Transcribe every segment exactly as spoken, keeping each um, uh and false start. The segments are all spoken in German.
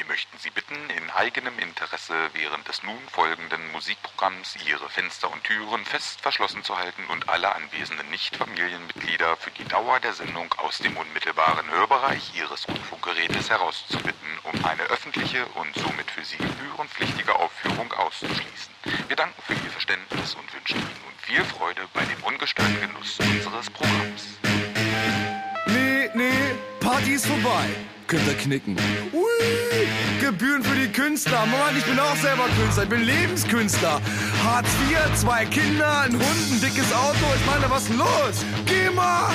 möchten Sie bitten, in eigenem Interesse während des nun folgenden Musikprogramms Ihre Fenster und Türen fest verschlossen zu halten und alle anwesenden Nicht-Familienmitglieder für die Dauer der Sendung aus dem unmittelbaren Hörbereich Ihres Rundfunkgerätes herauszubitten, um eine öffentliche und somit für Sie gebührenpflichtige Aufführung auszuschließen. Wir danken für Ihr Verständnis und wünschen Ihnen nun viel Freude bei dem ungestörten Genuss unseres Programms. Nee, nee, Party ist vorbei. Könnt ihr knicken. Ui, Gebühren für die Künstler. Mann, ich bin auch selber Künstler. Ich bin Lebenskünstler. Hartz vier, zwei Kinder, ein Hund, ein dickes Auto. Ich meine, was ist denn los? Geh mal!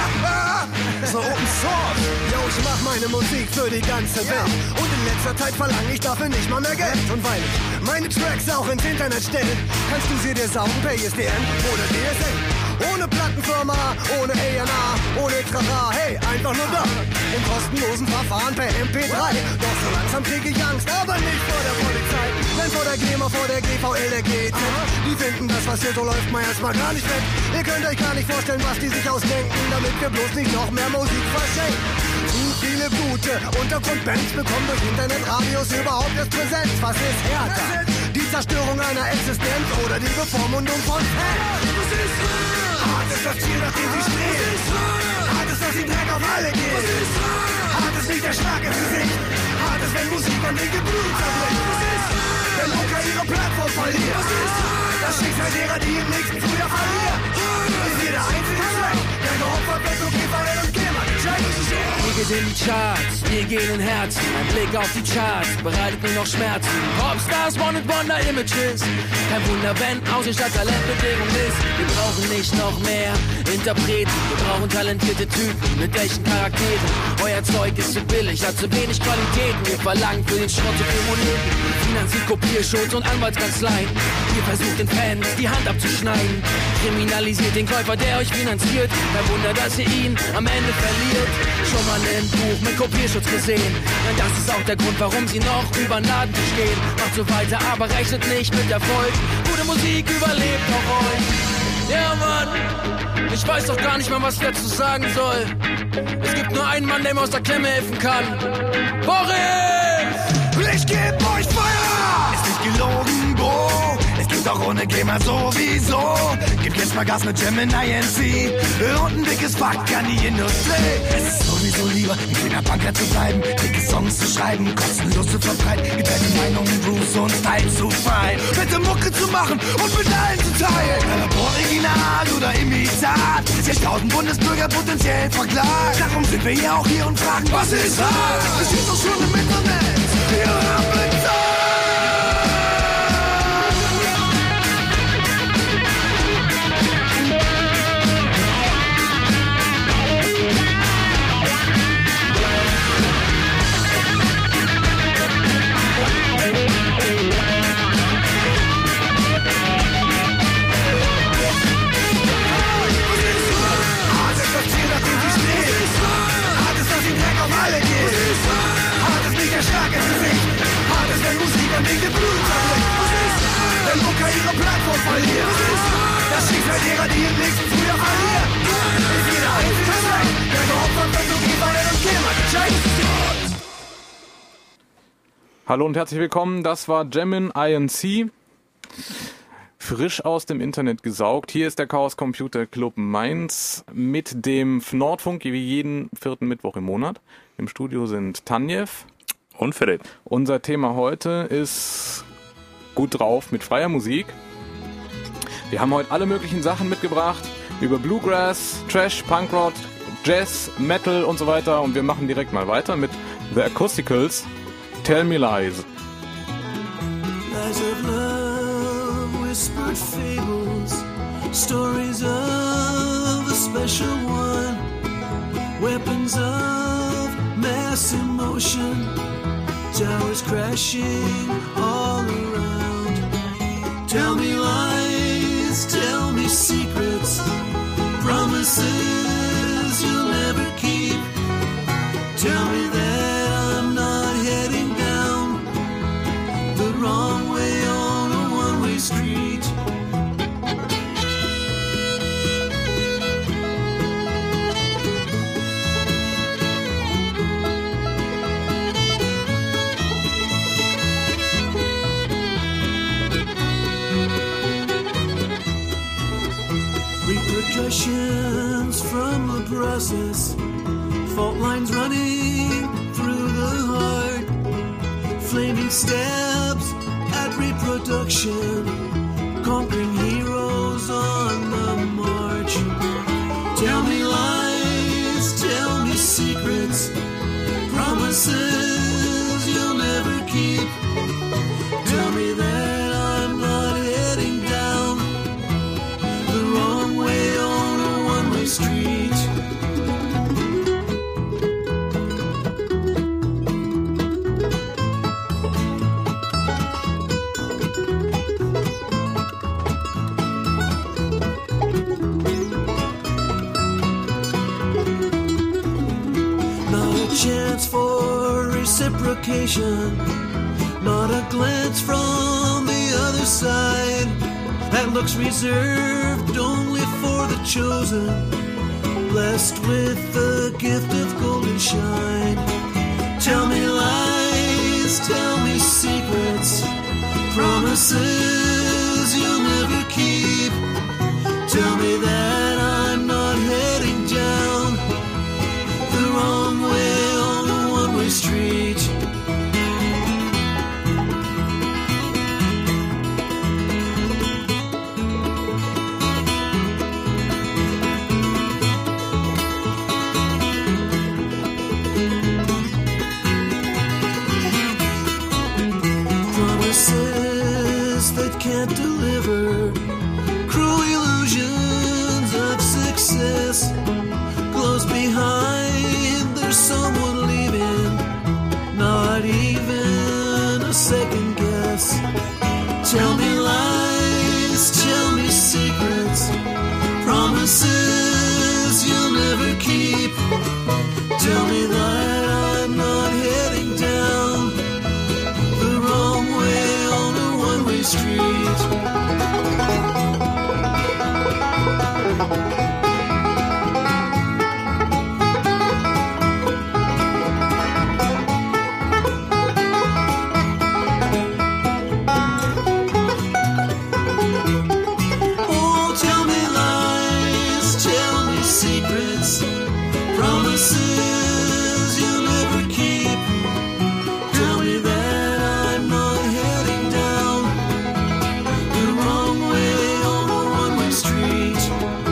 So Open Source. Yo, ich mach meine Musik für die ganze Welt. Und in letzter Zeit verlange ich dafür nicht mal mehr Geld. Und weil ich meine Tracks auch ins Internet stelle, kannst du sie dir saugen per I S D N oder D S L. Ohne Plattenfirma, ohne A und R, ohne Trara, hey, einfach nur da. Im kostenlosen Verfahren per M P drei. Doch so langsam krieg ich Angst, aber nicht vor der Polizei. Denn vor der GEMA, vor der G V L, der G Z. Die finden das, was hier so läuft, mal erstmal gar nicht weg. Ihr könnt euch gar nicht vorstellen, was die sich ausdenken, damit wir bloß nicht noch mehr Musik verschenken. Zu viele gute Untergrundbands bekommen durch Internetradios überhaupt erst Präsenz. Was ist härter? Die Zerstörung einer Existenz oder die Bevormundung von Fans? Was ist hart ist das Ziel, nach dem sie streben. Hart ist, dass sie Dreck auf alle gehen. Hart ist nicht der Schlag ins Gesicht. Hart ist, wenn Musik an den Gebrühen zerbricht. Wenn Mucker ihre Plattform verliert. Das Schicksal derer, die im nächsten Frühjahr verlieren. Ist jeder einzige Track, der geopfert wird, okay, weil und GEMA gecheckt. Wir gehen in die Charts, wir gehen in Herzen. Ein Blick auf die Charts bereitet mir noch Schmerzen. Popstars, One-and-Wonder Images. Kein Wunder, wenn Aussehen statt Talentbedingung ist. Wir brauchen nicht noch mehr Interpreten. Wir brauchen talentierte Typen mit echten Charakteren. Euer Zeug ist zu billig, hat zu wenig Qualitäten. Wir verlangen für den Schrott zu viel Moneten. Finanziert Kopierschutz und Anwaltskanzleien. Ihr versucht den Fans die Hand abzuschneiden. Kriminalisiert den Käufer, der euch finanziert. Kein Wunder, dass ihr ihn am Ende verliert. Schon mal ein Buch mit Kopierschutz gesehen. Denn das ist auch der Grund, warum sie noch über den Laden stehen. Macht so weiter, aber rechnet nicht mit Erfolg. Gute Musik überlebt auch euch. Ja, Mann, ich weiß doch gar nicht mehr, was ich dazu sagen soll. Es gibt nur einen Mann, der mir aus der Klemme helfen kann. Boris! Ich geb euch Feuer! Ist nicht gelogen, Bro. Es gibt auch ohne GEMA sowieso. Gib jetzt mal Gas mit Gemini I N C. Und ein dickes Fuck an die Industrie. Es ist sowieso lieber, ein kleiner Punker zu bleiben. Dicke Songs zu schreiben, kostenlos zu verbreiten. Geteilte Meinungen, Grooves und Style zu feiern. Bitte Mucke zu machen und mit allen zu teilen. Ob Original oder Imitat. zigtausend Bundesbürger potenziell verklagt. Darum sind wir ja auch hier und fragen, was ist hart? Das steht doch schon im Internet. Wir haben bezahlt. Schlag ins Gesicht. Hart ist, wenn Musik an den Gebrühen zerbricht. Wenn Mucker ihre Plattform verliert. Das Schicksal derer, die im nächsten Frühjahr verlieren. Ist jeder einzige Track, der geopfert wird, so wie bei der GEMA gecheckt. Hallo und herzlich willkommen, das war Gemini I N C. Frisch aus dem Internet gesaugt. Hier ist der Chaos Computer Club Mainz mit dem F Nordfunk, wie jeden vierten Mittwoch im Monat. Im Studio sind Tanjev und Philipp. Unser Thema heute ist gut drauf mit freier Musik. Wir haben heute alle möglichen Sachen mitgebracht, über Bluegrass, Trash, Punkrock, Jazz, Metal und so weiter. Und wir machen direkt mal weiter mit The Acousticals, Tell Me Lies. Lies of love, whispered fables, stories of a special one, weapons of mass emotion, towers crashing all around. Tell me lies, tell me secrets, promises you'll never keep. Tell me that I'm not heading down the wrong way on a one-way street. process. Fault lines running through the heart. Flaming stabs at reproduction. Conquering heroes on the march. Tell me lies, tell me secrets. Promises you'll never keep. Tell me that I'm not heading down the wrong way on a one-way street. Not a chance for reciprocation. Not a glance from the other side. That looks reserved only for the chosen, blessed with the gift of golden shine. Tell me lies, tell me secrets, promises you'll never keep. Tell me that I'm not heading down the wrong way on a one-way street. Promises that can't deliver, cruel illusions of success. Close behind, there's someone leaving, not even a second guess. Tell me lies, tell me secrets, promises you'll never keep. Tell me that I'm not heading down the wrong way on a one-way street. Oh, tell me lies, tell me secrets, promises you'll never keep. Tell me that I'm not heading down the wrong way on a one-way street.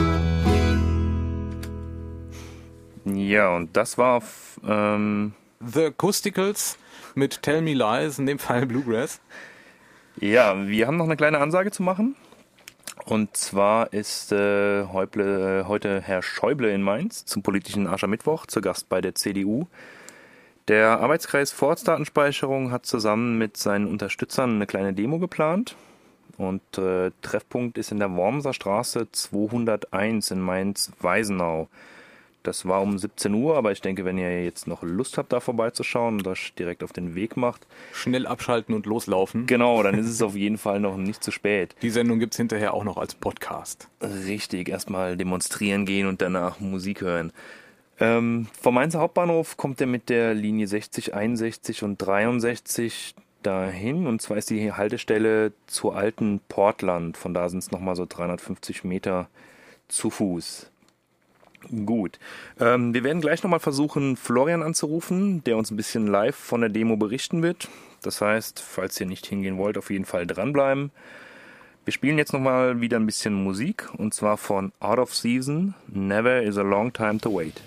Ja, und das war ähm, The Acousticals mit Tell Me Lies, in dem Fall Bluegrass. ja, wir haben noch eine kleine Ansage zu machen. Und zwar ist äh, Häuble, äh, heute Herr Schäuble in Mainz zum politischen Aschermittwoch zu Gast bei der C D U. Der Arbeitskreis Vorratsdatenspeicherung hat zusammen mit seinen Unterstützern eine kleine Demo geplant. Und äh, Treffpunkt ist in der Wormser Straße zweihunderteins in Mainz-Weisenau. Das war um siebzehn Uhr, aber ich denke, wenn ihr jetzt noch Lust habt, da vorbeizuschauen und euch direkt auf den Weg macht, Schnell abschalten und loslaufen. genau, dann ist es auf jeden Fall noch nicht zu spät. Die Sendung gibt's hinterher auch noch als Podcast. Richtig, erstmal demonstrieren gehen und danach Musik hören. Ähm, vom Mainzer Hauptbahnhof kommt er mit der Linie sechzig, einundsechzig und dreiundsechzig dahin. Und zwar ist die Haltestelle zur alten Portland. Von da sind es nochmal so dreihundertfünfzig Meter zu Fuß. Gut. Ähm, wir werden gleich nochmal versuchen, Florian anzurufen, der uns ein bisschen live von der Demo berichten wird. Das heißt, falls ihr nicht hingehen wollt, auf jeden Fall dranbleiben. Wir spielen jetzt nochmal wieder ein bisschen Musik, und zwar von Out of Season, Never is a Long Time to Wait.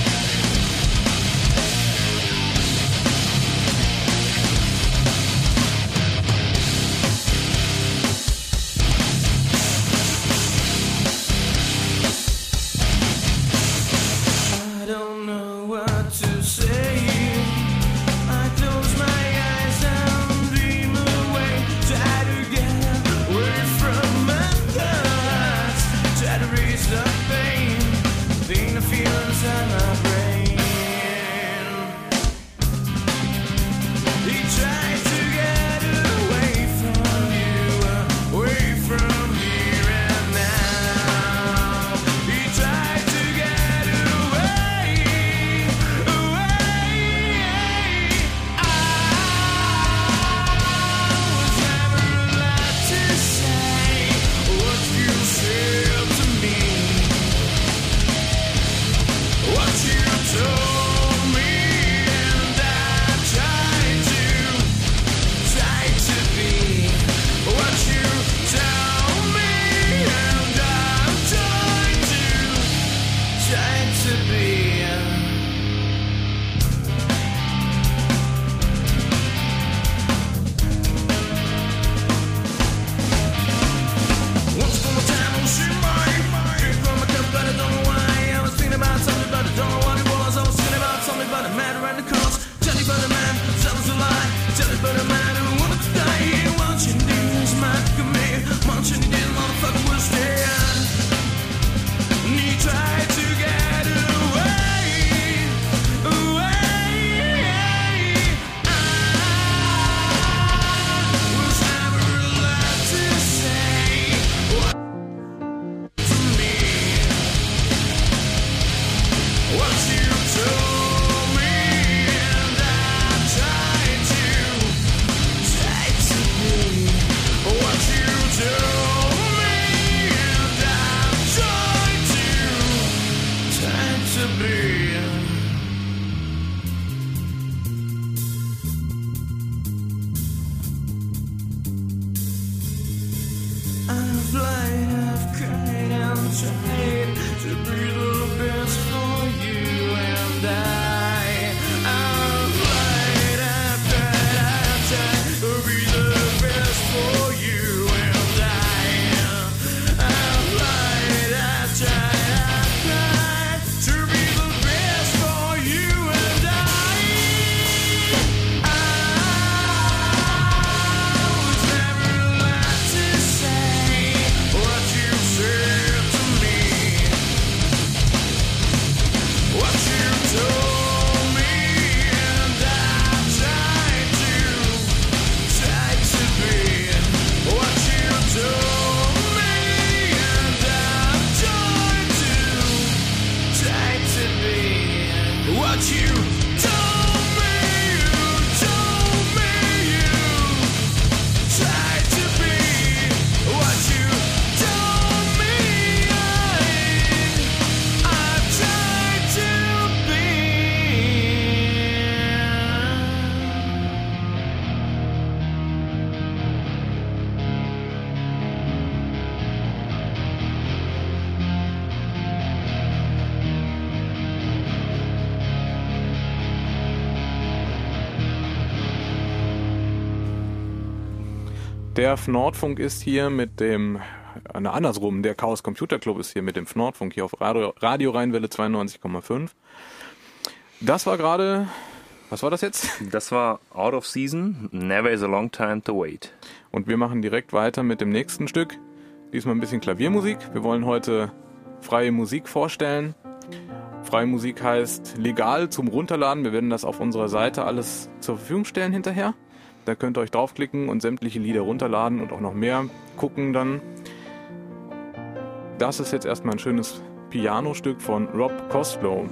Never tried to be the best for you and I. I've tried, I've tried, I've tried to be the best for you and I. I've tried, I've tried, I've tried to be the best for you and I. I would never like to say what you said to me, what you told me, and I tried to, tried to be what you told me, and I tried to, tried to be what you told me, you told me, you tried to be what you told me, I, I tried to be. Der F Nordfunk ist hier mit dem, äh, andersrum, der Chaos Computer Club ist hier mit dem F Nordfunk hier auf Radio, Radio Rheinwelle zweiundneunzig Komma fünf. Das war gerade, was war das jetzt? Das war Out of Season, Never is a Long Time to Wait. Und wir machen direkt weiter mit dem nächsten Stück. Diesmal ein bisschen Klaviermusik. Wir wollen heute freie Musik vorstellen. Freie Musik heißt legal zum Runterladen. Wir werden das auf unserer Seite alles zur Verfügung stellen hinterher. Da könnt ihr euch draufklicken und sämtliche Lieder runterladen und auch noch mehr gucken dann. Das ist jetzt erstmal ein schönes Pianostück von Rob Koslow.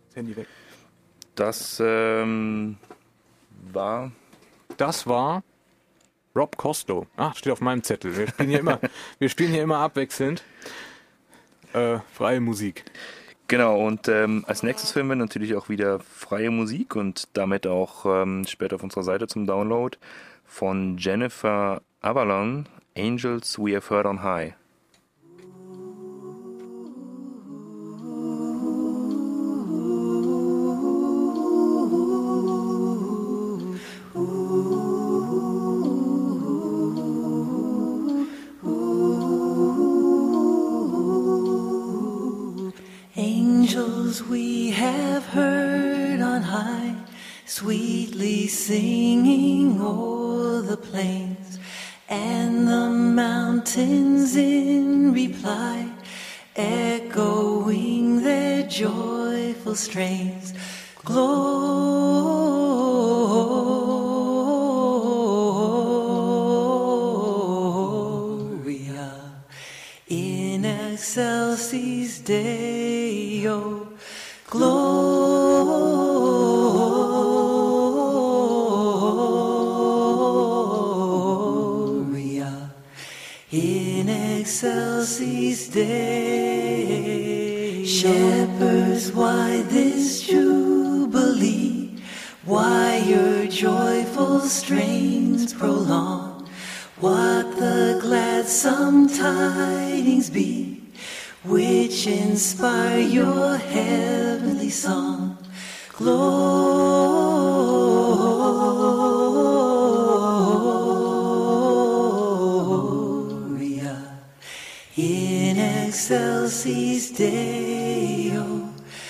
Das Handy weg. Das ähm, war... Das war Rob Costo. Ah, steht auf meinem Zettel. Wir spielen hier immer, wir spielen hier immer abwechselnd. Äh, freie Musik. Genau, und ähm, als nächstes hören wir natürlich auch wieder freie Musik und damit auch ähm, später auf unserer Seite zum Download von Jennifer Avalon, Angels We Have Heard on High. Angels we have heard on high, sweetly singing o'er the plains, and the mountains in reply, echoing their joyful strains. Gloria in excelsis Deo. Gloria in excelsis Deo. Shepherds, why this jubilee? Why your joyful strains prolong? What the gladsome tidings be, which inspire your heavenly song? Gloria in excelsis Deo.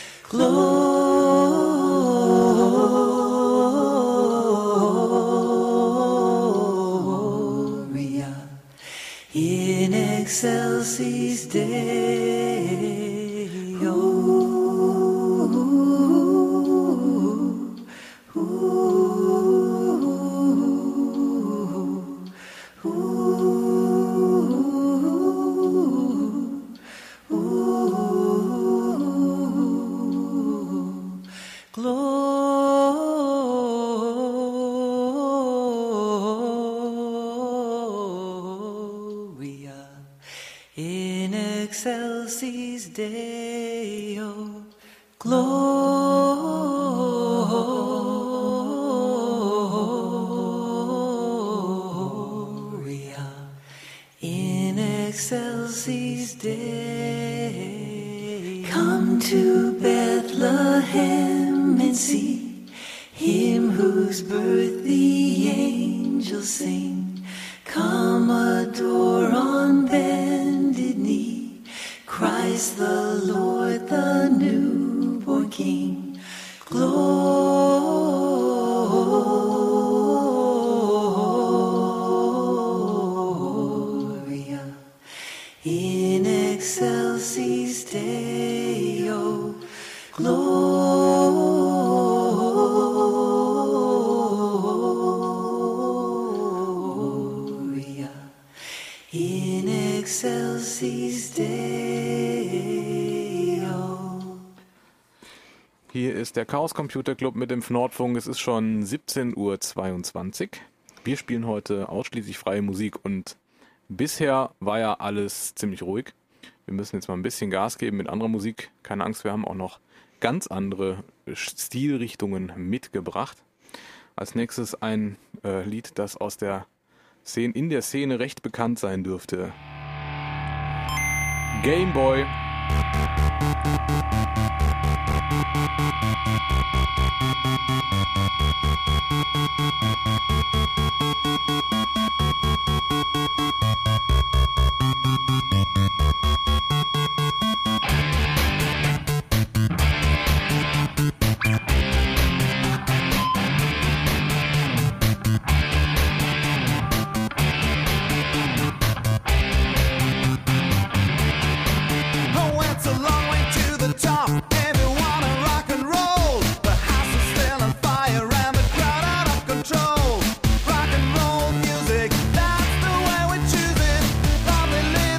Gloria in excelsis Deo. Gloria in excelsis Deo. Gloria in excelsis Deo. Come to Bethlehem and see him whose birth the angels sing. Come adore on bended knee Christ the Lord, the newborn King. Gloria in excelsis Deo. Gloria in excelsis Deo. Hier ist der Chaos Computer Club mit dem Nordfunk. Es ist schon siebzehn Uhr zweiundzwanzig. Wir spielen heute ausschließlich freie Musik und bisher war ja alles ziemlich ruhig. Wir müssen jetzt mal ein bisschen Gas geben mit anderer Musik. Keine Angst, wir haben auch noch ganz andere Stilrichtungen mitgebracht. Als nächstes ein äh, Lied, das aus der Szene, in der Szene recht bekannt sein dürfte. Game Boy. Oh, it's a long way to the top. If you wanna rock and roll, the house is still on fire and the crowd out of control. Rock and roll music, that's the way we choose it. Probably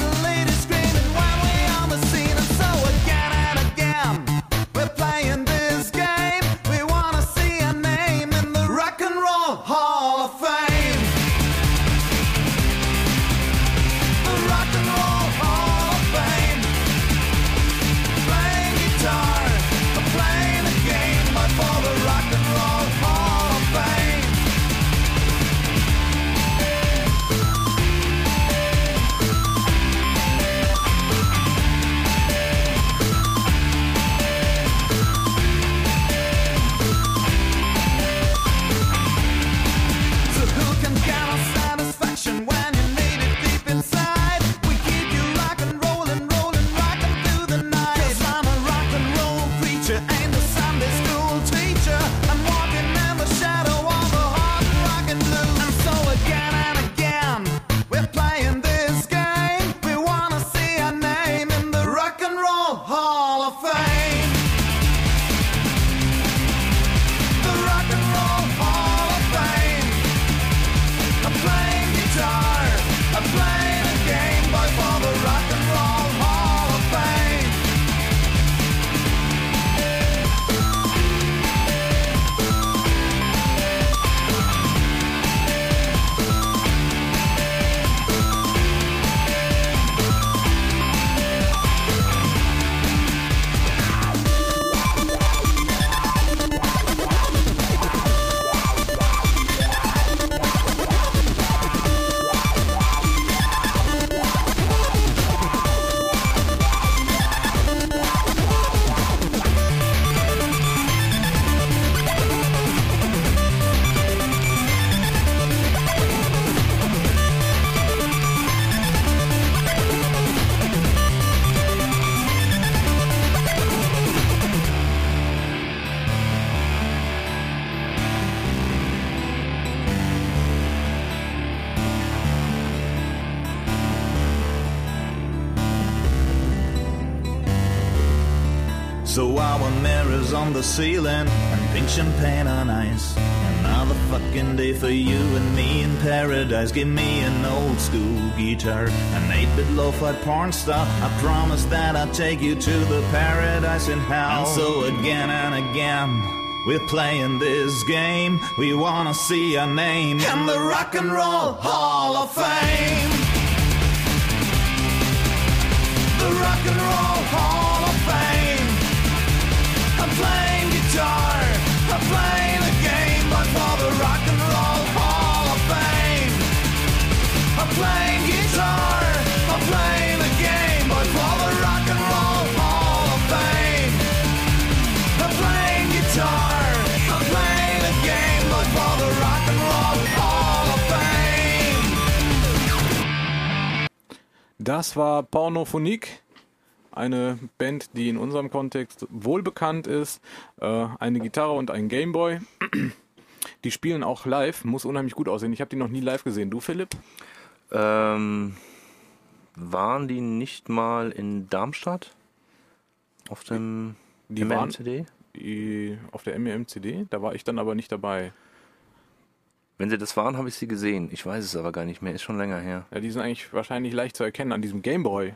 So our mirrors on the ceiling and pink champagne on ice. Another fucking day for you and me in paradise. Give me an old school guitar, an eight-bit lo-fi porn star. I promise that I'll take you to the paradise in hell. And so again and again, we're playing this game. We wanna see our name in the Rock and Roll Hall of Fame. The Rock and Roll Hall of Fame. I'm playing guitar, I'm playing a game, but for the Rock and Roll Hall of Fame. I'm playing guitar, I'm playing a game, but for the Rock and Roll Hall of Fame. I'm playing guitar, I'm playing a game, but for the Rock and Roll Hall of Fame. Das war Pornophonique, eine Band, die in unserem Kontext wohlbekannt ist. Äh, eine Gitarre und ein Gameboy. Die spielen auch live, muss unheimlich gut aussehen. Ich habe die noch nie live gesehen. Du, Philipp? Ähm, waren die nicht mal in Darmstadt? Auf dem Die M M waren C D? die, auf der M E M C D, da war ich dann aber nicht dabei. Wenn sie das waren, habe ich sie gesehen. Ich weiß es aber gar nicht mehr. Ist schon länger her. Ja, die sind eigentlich wahrscheinlich leicht zu erkennen an diesem Gameboy.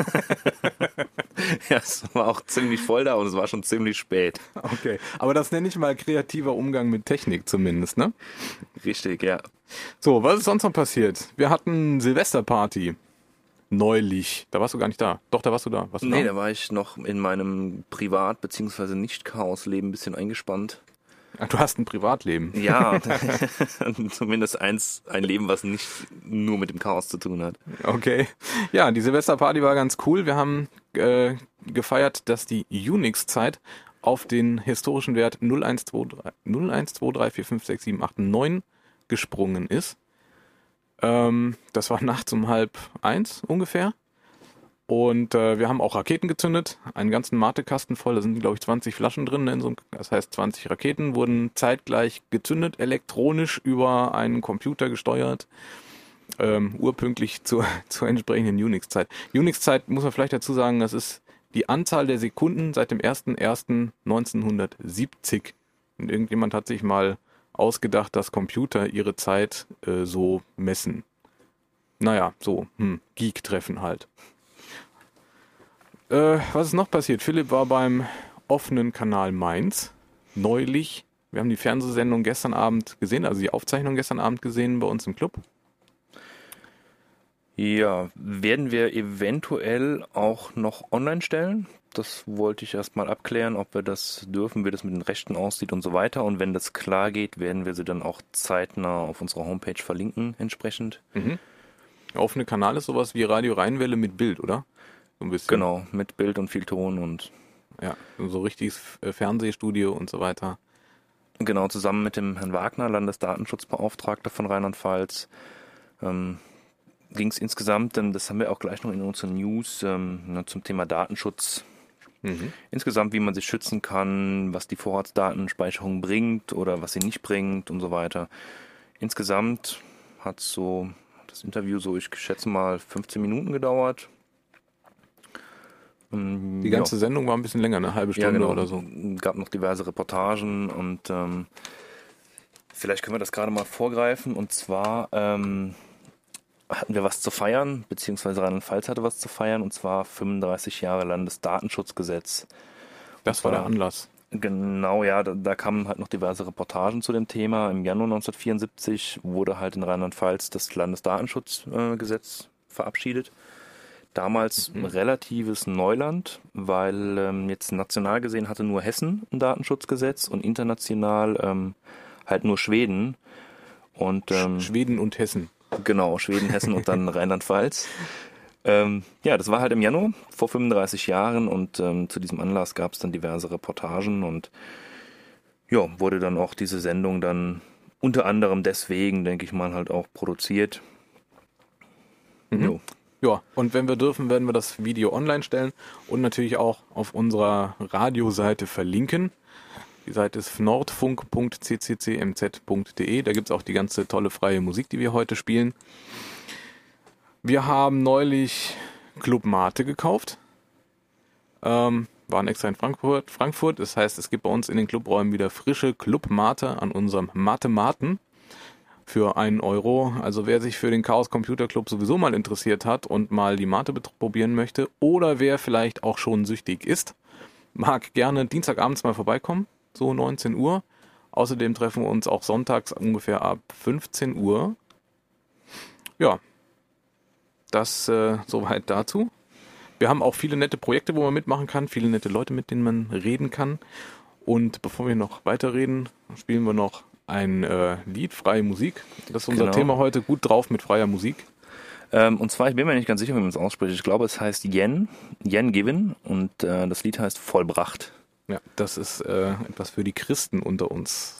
Ja, es war auch ziemlich voll da und es war schon ziemlich spät. Okay, aber das nenne ich mal kreativer Umgang mit Technik zumindest, ne? Richtig, ja. So, was ist sonst noch passiert? Wir hatten Silvesterparty. Neulich. Da warst du gar nicht da. Doch, da warst du da. Warst du Nee, da? da war ich noch in meinem Privat- bzw. Nicht-Chaos-Leben ein bisschen eingespannt. Ach, du hast ein Privatleben. Ja, zumindest eins, ein Leben, was nicht nur mit dem Chaos zu tun hat. Okay. Ja, die Silvesterparty war ganz cool. Wir haben äh, gefeiert, dass die Unix-Zeit auf den historischen Wert null eins zwei drei vier fünf sechs sieben acht neun gesprungen ist. Ähm, das war nachts um halb eins ungefähr. Und äh, wir haben auch Raketen gezündet, einen ganzen Matekasten voll, da sind glaube ich zwanzig Flaschen drin, in so einem, das heißt zwanzig Raketen wurden zeitgleich gezündet, elektronisch über einen Computer gesteuert, ähm, urpünktlich zur, zur entsprechenden Unix-Zeit. Unix-Zeit muss man vielleicht dazu sagen, das ist die Anzahl der Sekunden seit dem ersten ersten neunzehnhundertsiebzig. Und irgendjemand hat sich mal ausgedacht, dass Computer ihre Zeit äh, so messen. Naja, so, hm, Geek-Treffen halt. Äh, was ist noch passiert? Philipp war beim offenen Kanal Mainz, neulich. Wir haben die Fernsehsendung gestern Abend gesehen, also die Aufzeichnung gestern Abend gesehen bei uns im Club. Ja, werden wir eventuell auch noch online stellen. Das wollte ich erstmal abklären, ob wir das dürfen, wie das mit den Rechten aussieht und so weiter. Und wenn das klar geht, werden wir sie dann auch zeitnah auf unserer Homepage verlinken entsprechend. Mhm. Der offene Kanal ist sowas wie Radio Rheinwelle mit Bild, oder? So ein bisschen. Genau, mit Bild und viel Ton und ja, so richtiges Fernsehstudio und so weiter. Genau, zusammen mit dem Herrn Wagner, Landesdatenschutzbeauftragter von Rheinland-Pfalz, ähm, ging es insgesamt, denn das haben wir auch gleich noch in unseren News, ähm, ne, zum Thema Datenschutz. Mhm. Insgesamt, wie man sich schützen kann, was die Vorratsdatenspeicherung bringt oder was sie nicht bringt und so weiter. Insgesamt hat so das Interview so, ich schätze mal, fünfzehn Minuten gedauert. Die ganze ja. Sendung war ein bisschen länger, eine halbe Stunde ja, genau. oder so. Es gab noch diverse Reportagen und ähm, vielleicht können wir das gerade mal vorgreifen. Und zwar ähm, hatten wir was zu feiern, beziehungsweise Rheinland-Pfalz hatte was zu feiern, und zwar fünfunddreißig Jahre Landesdatenschutzgesetz. Das war der Anlass. Genau, ja, da, da kamen halt noch diverse Reportagen zu dem Thema. Im Januar neunzehnhundertvierundsiebzig wurde halt in Rheinland-Pfalz das Landesdatenschutzgesetz äh, verabschiedet. Damals mhm. relatives Neuland, weil ähm, jetzt national gesehen hatte nur Hessen ein Datenschutzgesetz und international ähm, halt nur Schweden. Und, ähm, Schweden und Hessen. Genau, Schweden, Hessen und dann Rheinland-Pfalz. Ähm, ja, das war halt im Januar vor fünfunddreißig Jahren und ähm, zu diesem Anlass gab es dann diverse Reportagen und ja, wurde dann auch diese Sendung dann unter anderem deswegen, denke ich mal, halt auch produziert. Mhm. Jo. Ja, und wenn wir dürfen, werden wir das Video online stellen und natürlich auch auf unserer Radioseite verlinken. Die Seite ist nordfunk punkt c c c m z punkt d e. Da gibt es auch die ganze tolle freie Musik, die wir heute spielen. Wir haben neulich Club Mate gekauft. Ähm, waren extra in Frankfurt. Frankfurt. Das heißt, es gibt bei uns in den Clubräumen wieder frische Club-Mate an unserem Mate-Maten für einen Euro. Also wer sich für den Chaos Computer Club sowieso mal interessiert hat und mal die Mate probieren möchte oder wer vielleicht auch schon süchtig ist, mag gerne Dienstagabends mal vorbeikommen, so neunzehn Uhr. Außerdem treffen wir uns auch sonntags ungefähr ab fünfzehn Uhr. Ja, das äh, soweit dazu. Wir haben auch viele nette Projekte, wo man mitmachen kann, viele nette Leute, mit denen man reden kann. Und bevor wir noch weiterreden, spielen wir noch ein äh, Lied, freie Musik. Das ist unser Genau. Thema heute, gut drauf mit freier Musik. Ähm, und zwar, ich bin mir nicht ganz sicher, wie man es ausspricht. Ich glaube, es heißt Yen, Yen Given und äh, das Lied heißt Vollbracht. Ja, das ist äh, etwas für die Christen unter uns.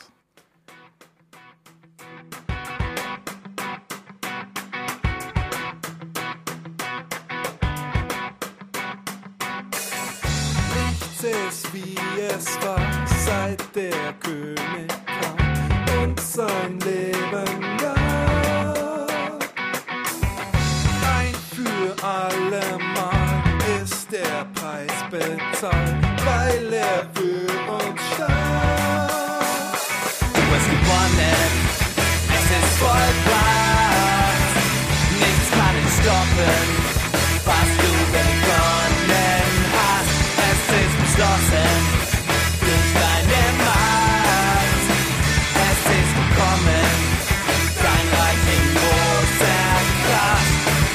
Nichts ist wie es war, seit der König kam und sein Leben gab. Ein für allemal ist der Preis bezahlt, weil er für uns starb. Du hast gewonnen, es ist vollbracht. Nichts kann es stoppen, was du begonnen hast. Es ist beschlossen durch deine Macht. Es ist gekommen, dein Reich in großer Kraft.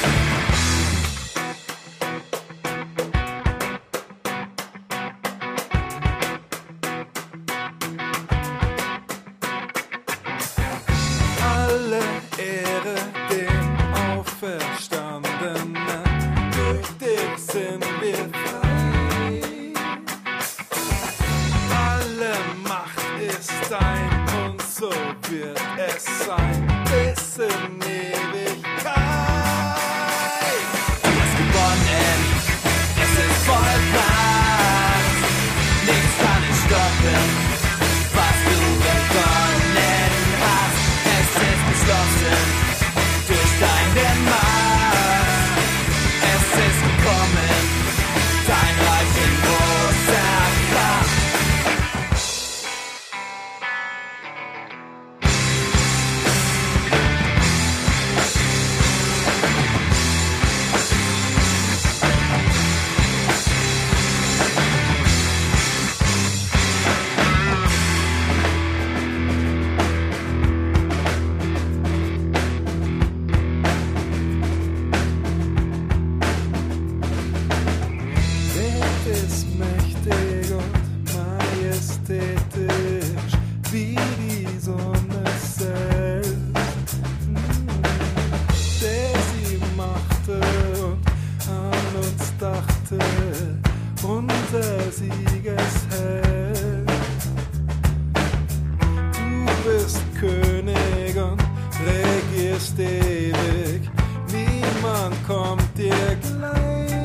Alle Ehre dem Auferstandenen, durch dich sind wir frei. Alle Macht ist dein und so wird es sein, bis in Ewigkeit. Du hast gewonnen, es ist vollbracht. Nichts kann es stoppen, was du begonnen hast. Es ist beschlossen durch deine Macht. Es ist gekommen, dein Reich in großer Kraft. Gott ist mächtig und majestätisch, wie die Sonne selbst. Der sie machte und an uns dachte, unser Siegesheld. Du bist König und regierst ewig, niemand kommt dir gleich.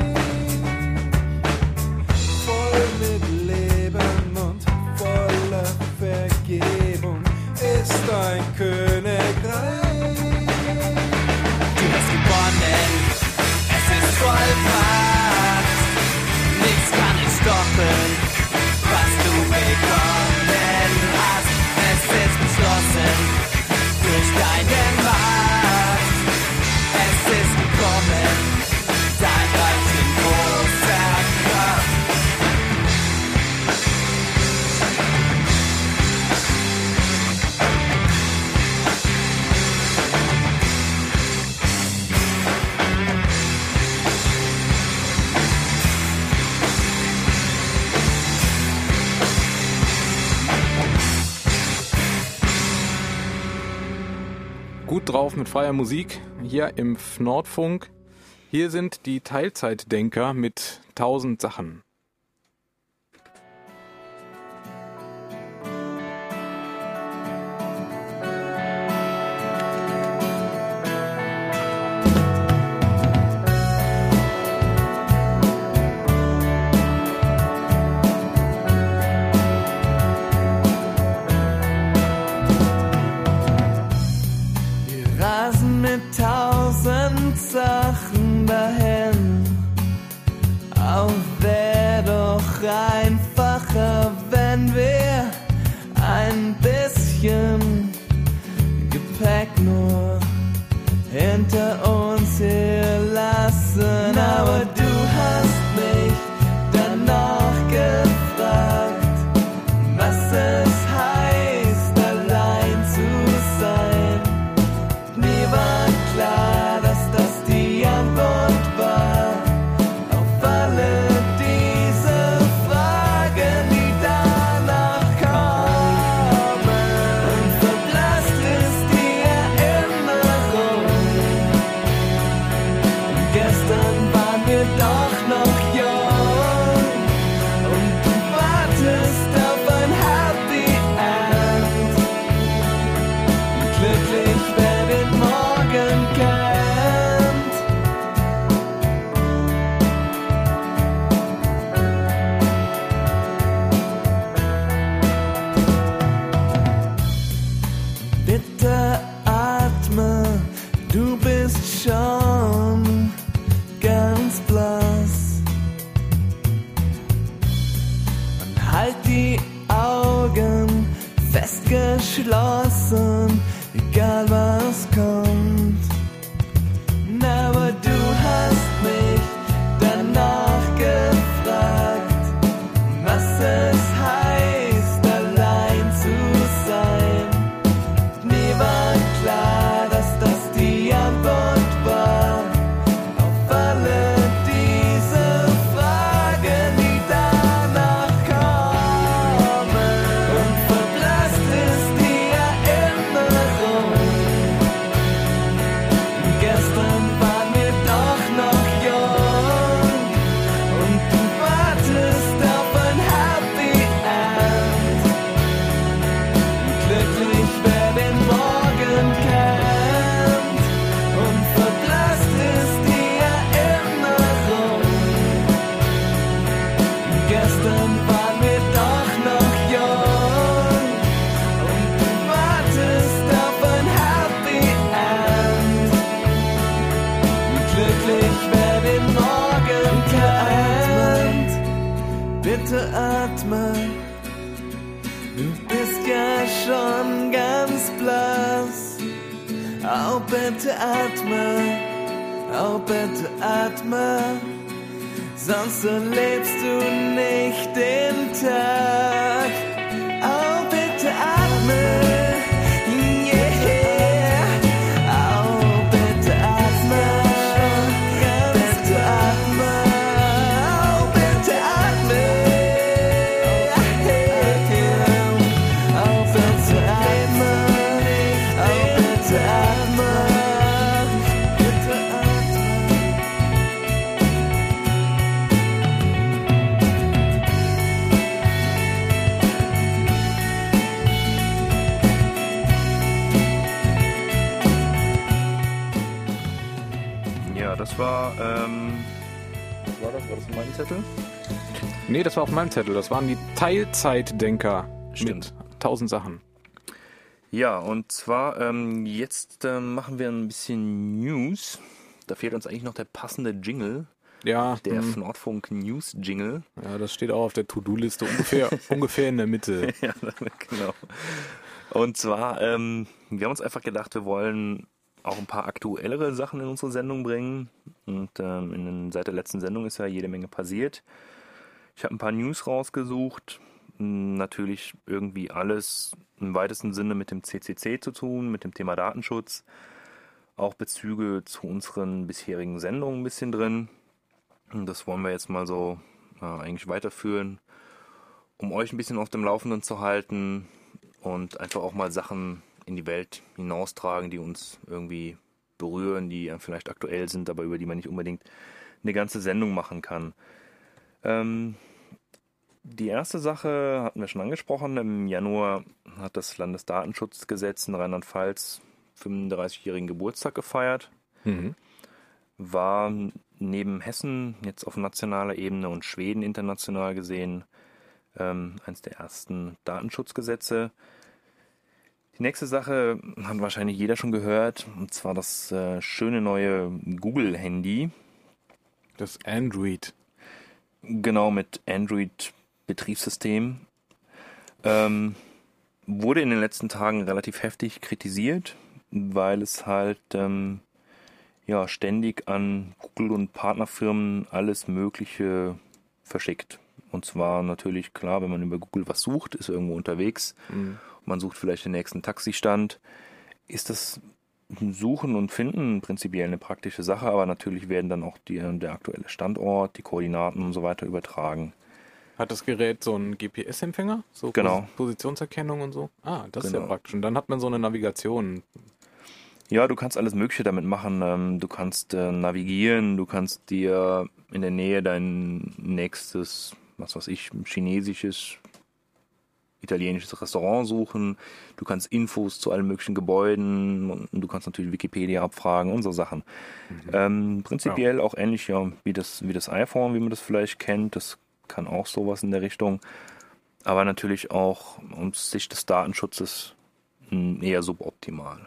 Voll mit Leben und voller Vergebung ist dein Königreich. Du hast gewonnen, es ist vollbracht. Nichts kann es stoppen, was du begonnen hast. Es ist beschlossen durch deine Macht. Es ist gekommen, dein Reich in großer Kraft. Gut drauf mit freier Musik, hier im Nordfunk. Hier sind die Teilzeitdenker mit tausend Sachen. Wir rasen mit tausend Sachen dahin auf der entschlossen, egal was kommt. Aber du hast mich danach gefragt, was es heißt, allein zu sein. Mir war klar, dass das die Antwort war auf alle diese Fragen, die danach kommen. Und verblasst ist die Erinnerung. Gestern waren wir doch noch jung und du wartest auf ein Happy End. Glücklich, wer den Morgen kennt, und verblasst ist die Erinnerung. Gestern waren wir doch noch jung und du wartest auf ein Happy End. Glücklich, wer den Morgen kennt. Bitte atme, du bist ja schon ganz blass. Oh, bitte atme, oh, bitte atme, sonst erlebst du nicht den Tag. Oh, bitte atme, yeah. Oh, bitte atme, bitte atme, oh, bitte atme, oh, bitte atme, oh, bitte atme, bitte atme. Ja, das war, ähm, was war das? War das in meinem Zettel? Nee, das war auf meinem Zettel. Das waren die Teilzeitdenker Stimmt. mit tausend Sachen. Ja, und zwar, ähm, jetzt ähm, machen wir ein bisschen News. Da fehlt uns eigentlich noch der passende Jingle, Ja, der hm, F Nordfunk News Jingle. ja, das steht auch auf der To-Do-Liste ungefähr, ungefähr in der Mitte. Ja, genau. Und zwar, ähm, wir haben uns einfach gedacht, wir wollen auch ein paar aktuellere Sachen in unsere Sendung bringen. Und ähm, in, den- seit der letzten Sendung ist ja jede Menge passiert. Ich habe ein paar News rausgesucht. Hm, Natürlich irgendwie alles im weitesten Sinne mit dem C C C zu tun, mit dem Thema Datenschutz. Auch Bezüge zu unseren bisherigen Sendungen ein bisschen drin. Und das wollen wir jetzt mal so äh, eigentlich weiterführen, um euch ein bisschen auf dem Laufenden zu halten und einfach auch mal Sachen in die Welt hinaustragen, die uns irgendwie berühren, die vielleicht aktuell sind, aber über die man nicht unbedingt eine ganze Sendung machen kann. Ähm, die erste Sache hatten wir schon angesprochen. Im Januar hat das Landesdatenschutzgesetz in Rheinland-Pfalz fünfunddreißigjährigen Geburtstag gefeiert. Mhm. War neben Hessen jetzt auf nationaler Ebene und Schweden international gesehen ähm, eines der ersten Datenschutzgesetze. Die nächste Sache hat wahrscheinlich jeder schon gehört, und zwar das äh, schöne neue Google-Handy. Das Android. Genau, mit Android-Betriebssystem. Ähm, wurde in den letzten Tagen relativ heftig kritisiert, weil es halt ähm, ja, ständig an Google und Partnerfirmen alles Mögliche verschickt. Und zwar natürlich, klar, wenn man über Google was sucht, ist irgendwo unterwegs, Mhm. man sucht vielleicht den nächsten Taxistand, ist das Suchen und Finden prinzipiell eine praktische Sache, aber natürlich werden dann auch die, der aktuelle Standort, die Koordinaten und so weiter übertragen. Hat das Gerät so einen G P S-Empfänger? So Genau. Pos- Positionserkennung und so? Ah, das ist Genau. ja praktisch. Und dann hat man so eine Navigation. Ja, du kannst alles Mögliche damit machen. Ähm, Du kannst äh, navigieren, du kannst dir in der Nähe dein nächstes, was weiß ich, chinesisches, italienisches Restaurant suchen. Du kannst Infos zu allen möglichen Gebäuden und du kannst natürlich Wikipedia abfragen und so Sachen. Ähm, prinzipiell auch ähnlich ja, wie das, wie das iPhone, wie man das vielleicht kennt. Das kann auch sowas in der Richtung. Aber natürlich auch aus Sicht des Datenschutzes mh, eher suboptimal.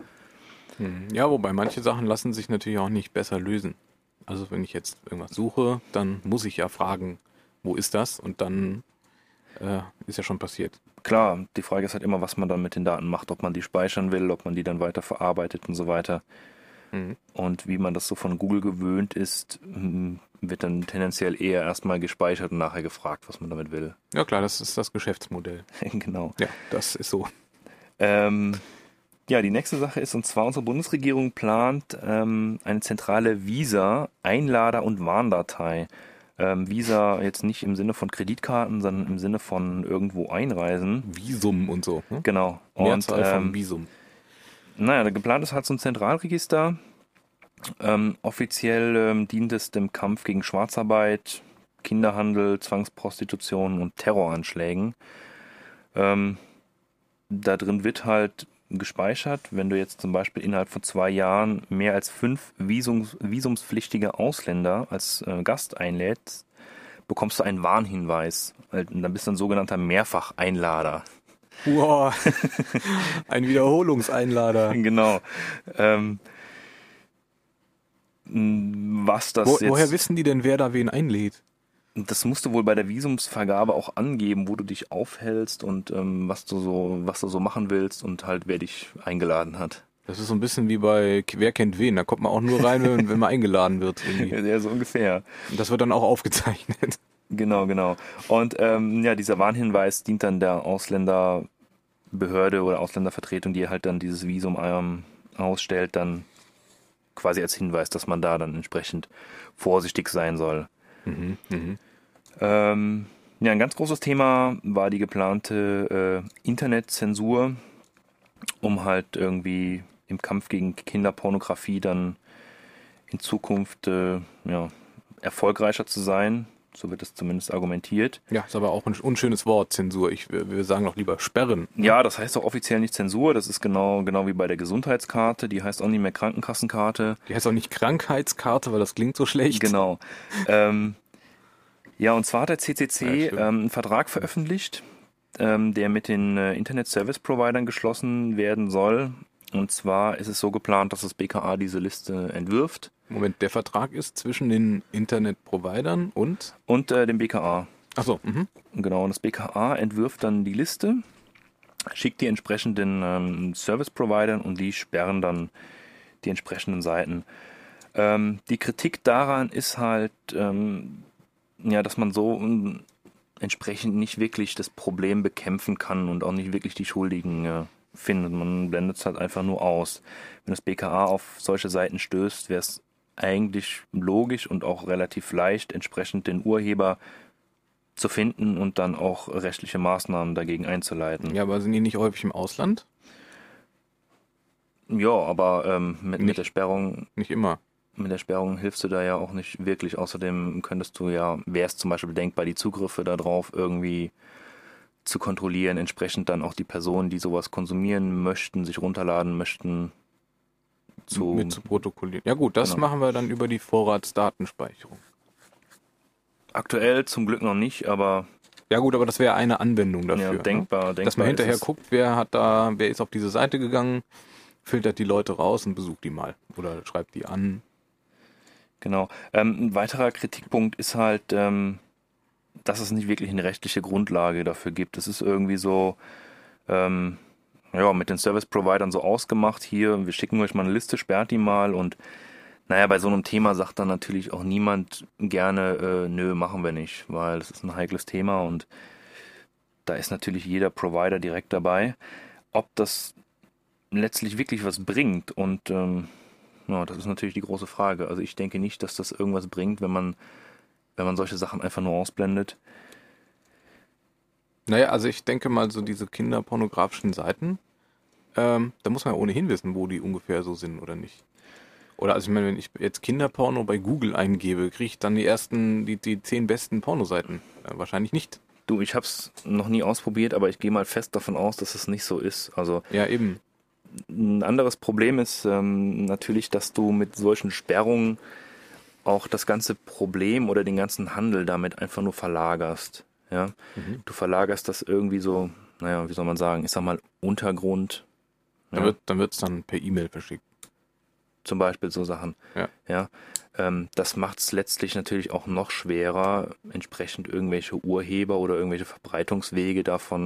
Mhm. Ja, wobei manche Sachen lassen sich natürlich auch nicht besser lösen. Also wenn ich jetzt irgendwas suche, dann muss ich ja fragen, wo ist das? Und dann äh, ist ja schon passiert. klar, die Frage ist halt immer, was man dann mit den Daten macht, ob man die speichern will, ob man die dann weiter verarbeitet und so weiter. Mhm. Und wie man das so von Google gewöhnt ist, wird dann tendenziell eher erstmal gespeichert und nachher gefragt, was man damit will. Ja klar, das ist das Geschäftsmodell. Genau. Ja, das ist so. Ähm, ja, die nächste Sache ist, und zwar unsere Bundesregierung plant ähm, eine zentrale Visa, Einlader- und Warndatei. Ähm, Visa jetzt nicht im Sinne von Kreditkarten, sondern im Sinne von irgendwo einreisen. Visum und so. Ne? Genau. Mehrzahl und, von ähm, Visum. Naja, geplant ist halt so ein Zentralregister. Ähm, offiziell ähm, dient es dem Kampf gegen Schwarzarbeit, Kinderhandel, Zwangsprostitution und Terroranschlägen. Ähm, da drin wird halt gespeichert, wenn du jetzt zum Beispiel innerhalb von zwei Jahren mehr als fünf Visums, visumspflichtige Ausländer als äh, Gast einlädst, bekommst du einen Warnhinweis. Und dann bist du ein sogenannter Mehrfacheinlader. Wow. Ein Wiederholungseinlader. Genau. Ähm, was das Wo, jetzt... woher wissen die denn, wer da wen einlädt? Das musst du wohl bei der Visumsvergabe auch angeben, wo du dich aufhältst und ähm, was du so, was du so machen willst und halt wer dich eingeladen hat. Das ist so ein bisschen wie bei Wer kennt wen. Da kommt man auch nur rein, wenn, wenn man eingeladen wird. Irgendwie. Ja, so ungefähr. Und das wird dann auch aufgezeichnet. Genau, genau. Und ähm, ja, dieser Warnhinweis dient dann der Ausländerbehörde oder Ausländervertretung, die halt dann dieses Visum ähm, ausstellt, dann quasi als Hinweis, dass man da dann entsprechend vorsichtig sein soll. Mhm, mhm. Ähm, ja, ein ganz großes Thema war die geplante äh, Internetzensur, um halt irgendwie im Kampf gegen Kinderpornografie dann in Zukunft äh, ja, erfolgreicher zu sein. So wird es zumindest argumentiert. Ja, ist aber auch ein unschönes Wort, Zensur. Ich wir sagen doch lieber sperren. Ja, das heißt auch offiziell nicht Zensur. Das ist genau, genau wie bei der Gesundheitskarte. Die heißt auch nicht mehr Krankenkassenkarte. Die heißt auch nicht Krankheitskarte, weil das klingt so schlecht. Genau. ähm, ja, und zwar hat der C C C Ja, stimmt. ähm, einen Vertrag veröffentlicht, ähm, der mit den äh, Internet-Service-Providern geschlossen werden soll. Und zwar ist es so geplant, dass das B K A diese Liste entwirft. Moment, der Vertrag ist zwischen den Internetprovidern und? Und äh, dem B K A. Achso, mhm. Genau, und das B K A entwirft dann die Liste, schickt die entsprechenden ähm, Service-Providern und die sperren dann die entsprechenden Seiten. Ähm, die Kritik daran ist halt, ähm, ja, dass man so ähm, entsprechend nicht wirklich das Problem bekämpfen kann und auch nicht wirklich die Schuldigen äh, findet. Man blendet es halt einfach nur aus. Wenn das B K A auf solche Seiten stößt, wäre es eigentlich logisch und auch relativ leicht, entsprechend den Urheber zu finden und dann auch rechtliche Maßnahmen dagegen einzuleiten. Ja, aber sind die nicht häufig im Ausland? Ja, aber ähm, mit, Nicht- mit der Sperrung, Nicht immer. mit der Sperrung hilfst du da ja auch nicht wirklich. Außerdem könntest du ja, wäre es zum Beispiel denkbar, die Zugriffe darauf irgendwie zu kontrollieren, entsprechend dann auch die Personen, die sowas konsumieren möchten, sich runterladen möchten, zu, Mit zu protokollieren. Ja gut, das Genau. machen wir dann über die Vorratsdatenspeicherung. aktuell zum Glück noch nicht, aber Ja gut, aber das wäre eine Anwendung dafür. ja, ne? denkbar, denkbar. Dass man hinterher ist es. guckt, wer hat da, wer ist auf diese Seite gegangen, filtert die Leute raus und besucht die mal. Oder schreibt die an. Genau. Ähm, ein weiterer Kritikpunkt ist halt, ähm, dass es nicht wirklich eine rechtliche Grundlage dafür gibt. Es ist irgendwie so, ähm, ja, mit den Service-Providern so ausgemacht, hier, wir schicken euch mal eine Liste, sperrt die mal und naja, bei so einem Thema sagt dann natürlich auch niemand gerne, äh, nö, machen wir nicht, weil es ist ein heikles Thema und da ist natürlich jeder Provider direkt dabei. Ob das letztlich wirklich was bringt und ähm, ja, das ist natürlich die große Frage. Also ich denke nicht, dass das irgendwas bringt, wenn man, wenn man solche Sachen einfach nur ausblendet. Naja, also ich denke mal, so diese kinderpornografischen Seiten, ähm, da muss man ja ohnehin wissen, wo die ungefähr so sind oder nicht. Oder also ich meine, wenn ich jetzt Kinderporno bei Google eingebe, kriege ich dann die ersten, die, die zehn besten Pornoseiten? Äh, wahrscheinlich nicht. Du, ich habe es noch nie ausprobiert, aber ich gehe mal fest davon aus, dass es nicht so ist. Also Ja, eben. ein anderes Problem ist ähm, natürlich, dass du mit solchen Sperrungen auch das ganze Problem oder den ganzen Handel damit einfach nur verlagerst. Ja, Mhm. du verlagerst das irgendwie so, naja, wie soll man sagen, ich sag mal Untergrund. Dann Ja. wird dann wird's dann per E-Mail verschickt. Zum Beispiel so Sachen. Ja. Ja, ähm, das macht es letztlich natürlich auch noch schwerer, entsprechend irgendwelche Urheber oder irgendwelche Verbreitungswege davon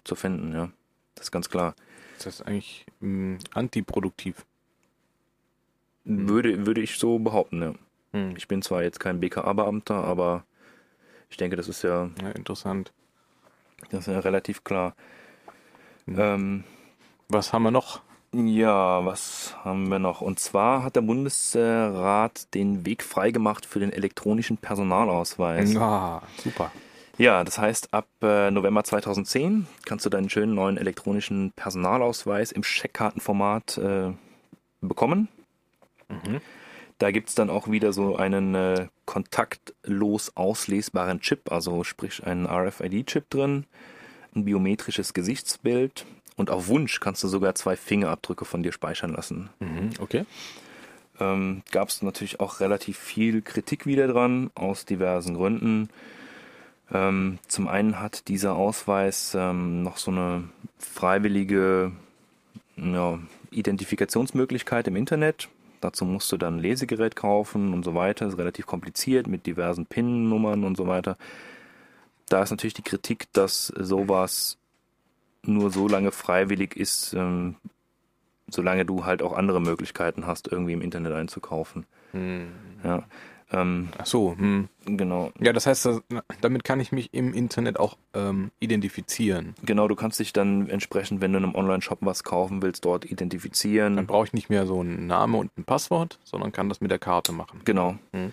zu finden, ja. Das ist ganz klar. Das heißt eigentlich mh, antiproduktiv. Würde, würde ich so behaupten, ja. Hm. Ich bin zwar jetzt kein B K A-Beamter, aber ich denke, das ist ja, Ja, interessant. das ist ja relativ klar. Hm. Ähm, Was haben wir noch? ja, was haben wir noch? Und zwar hat der Bundesrat den Weg freigemacht für den elektronischen Personalausweis. Ja, super. Ja, das heißt, ab äh, November zweitausendzehn kannst du deinen schönen neuen elektronischen Personalausweis im Scheckkartenformat äh, bekommen. Mhm. Da gibt's dann auch wieder so einen äh, kontaktlos auslesbaren Chip, also sprich einen R F I D-Chip drin, ein biometrisches Gesichtsbild und auf Wunsch kannst du sogar zwei Fingerabdrücke von dir speichern lassen. Mhm. Okay. Ähm, Gab es natürlich auch relativ viel Kritik wieder dran, aus diversen Gründen. Ähm, zum einen hat dieser Ausweis ähm, noch so eine freiwillige ja, Identifikationsmöglichkeit im Internet. Dazu musst du dann ein Lesegerät kaufen und so weiter. Das ist relativ kompliziert mit diversen P I N-Nummern und so weiter. Da ist natürlich die Kritik, dass sowas nur so lange freiwillig ist, ähm, solange du halt auch andere Möglichkeiten hast, irgendwie im Internet einzukaufen. Hm. Ja, ähm, Ach so. Hm. genau. Ja, das heißt, das, damit kann ich mich im Internet auch ähm, identifizieren. Genau, du kannst dich dann entsprechend, wenn du in einem Online-Shop was kaufen willst, dort identifizieren. Dann brauche ich nicht mehr so einen Namen und ein Passwort, sondern kann das mit der Karte machen. Genau. Hm.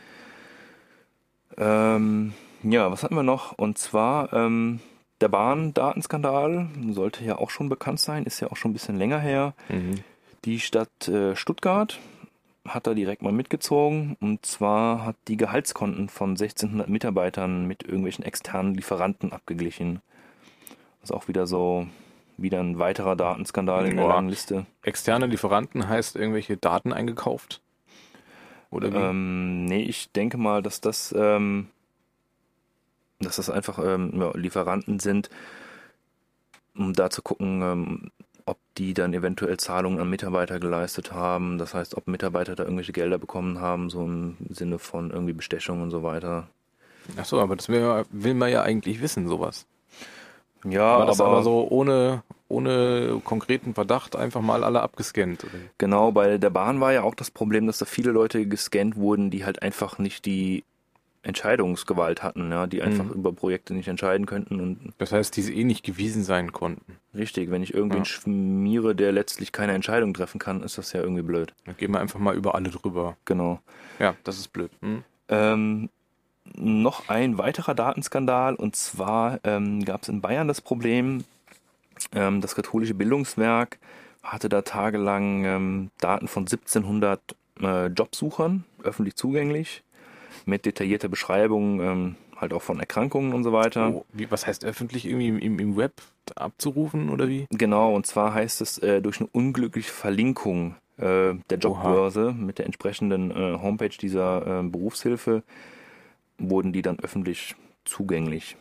Ähm, ja, was hatten wir noch? Und zwar ähm, der Bahndatenskandal, sollte ja auch schon bekannt sein, ist ja auch schon ein bisschen länger her. Mhm. Die Stadt äh, Stuttgart hat da direkt mal mitgezogen. Und zwar hat die Gehaltskonten von sechzehnhundert Mitarbeitern mit irgendwelchen externen Lieferanten abgeglichen. Das ist auch wieder so, wieder ein weiterer Datenskandal in der Boah. langen Liste. Externe Lieferanten heißt irgendwelche Daten eingekauft? Oder wie? Ähm, nee, ich denke mal, dass das, ähm, dass das einfach ähm, ja, Lieferanten sind, um da zu gucken, ähm, ob die dann eventuell Zahlungen an Mitarbeiter geleistet haben. Das heißt, ob Mitarbeiter da irgendwelche Gelder bekommen haben, so im Sinne von irgendwie Bestechung und so weiter. Ach so, aber das will, will man ja eigentlich wissen, sowas. Ja, aber aber, das aber so ohne, ohne konkreten Verdacht einfach mal alle abgescannt. Oder? genau, bei der Bahn war ja auch das Problem, dass da viele Leute gescannt wurden, die halt einfach nicht die Entscheidungsgewalt hatten, ja, die einfach Mhm. über Projekte nicht entscheiden könnten. Und Das heißt, die eh nicht gewesen sein konnten. richtig, wenn ich irgendwen Ja. schmiere, der letztlich keine Entscheidung treffen kann, ist das ja irgendwie blöd. Dann gehen wir einfach mal über alle drüber. Genau. Ja, das ist blöd. Hm? Ähm, noch ein weiterer Datenskandal, und zwar ähm, gab es in Bayern das Problem, ähm, das katholische Bildungswerk hatte da tagelang ähm, Daten von siebzehnhundert äh, Jobsuchern öffentlich zugänglich, mit detaillierter Beschreibung ähm, halt auch von Erkrankungen und so weiter. Oh, wie, was heißt öffentlich irgendwie im, im, im Web abzurufen oder wie? Genau, und zwar heißt es äh, durch eine unglückliche Verlinkung äh, der Jobbörse mit der entsprechenden äh, Homepage dieser äh, Berufshilfe wurden die dann öffentlich zugänglich.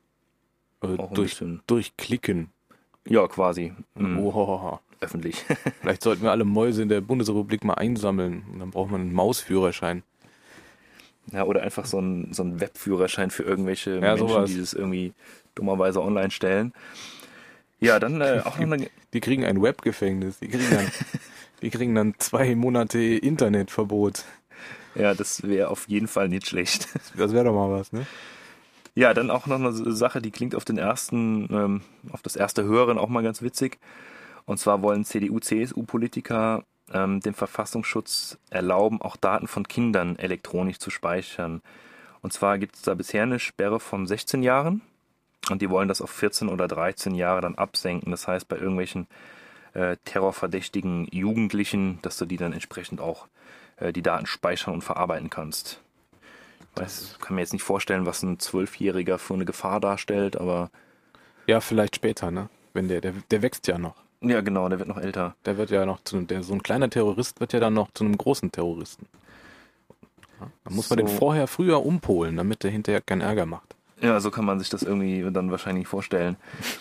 Äh, Auch ein durch, bisschen. durch Klicken. Ja, quasi. Mhm. Oh, Öffentlich. vielleicht sollten wir alle Mäuse in der Bundesrepublik mal einsammeln. Und dann braucht man einen Mausführerschein. Ja, oder einfach so ein, so ein Webführerschein für irgendwelche Ja, Menschen, sowas. die das irgendwie dummerweise online stellen. Ja, dann äh, auch noch eine, Die kriegen ein Webgefängnis. Die kriegen dann, die kriegen dann zwei Monate Internetverbot. ja, das wäre auf jeden Fall nicht schlecht. Das wäre doch mal was, ne? Ja, dann auch noch eine Sache, die klingt auf den ersten, ähm, auf das erste Hören auch mal ganz witzig. Und zwar wollen C D U, C S U-Politiker ähm, dem Verfassungsschutz erlauben, auch Daten von Kindern elektronisch zu speichern. Und zwar gibt es da bisher eine Sperre von sechzehn Jahren und die wollen das auf vierzehn oder dreizehn Jahre dann absenken. Das heißt, bei irgendwelchen äh, terrorverdächtigen Jugendlichen, dass du die dann entsprechend auch äh, die Daten speichern und verarbeiten kannst. Ich weiß, kann mir jetzt nicht vorstellen, was ein Zwölfjähriger für eine Gefahr darstellt, aber Ja, vielleicht später, ne? Wenn der, der, der wächst ja noch. ja genau, der wird noch älter. Der wird ja noch zu, der, so ein kleiner Terrorist wird ja dann noch zu einem großen Terroristen. Ja, dann muss man So. den vorher früher umpolen, damit der hinterher keinen Ärger macht. Ja, so kann man sich das irgendwie dann wahrscheinlich vorstellen.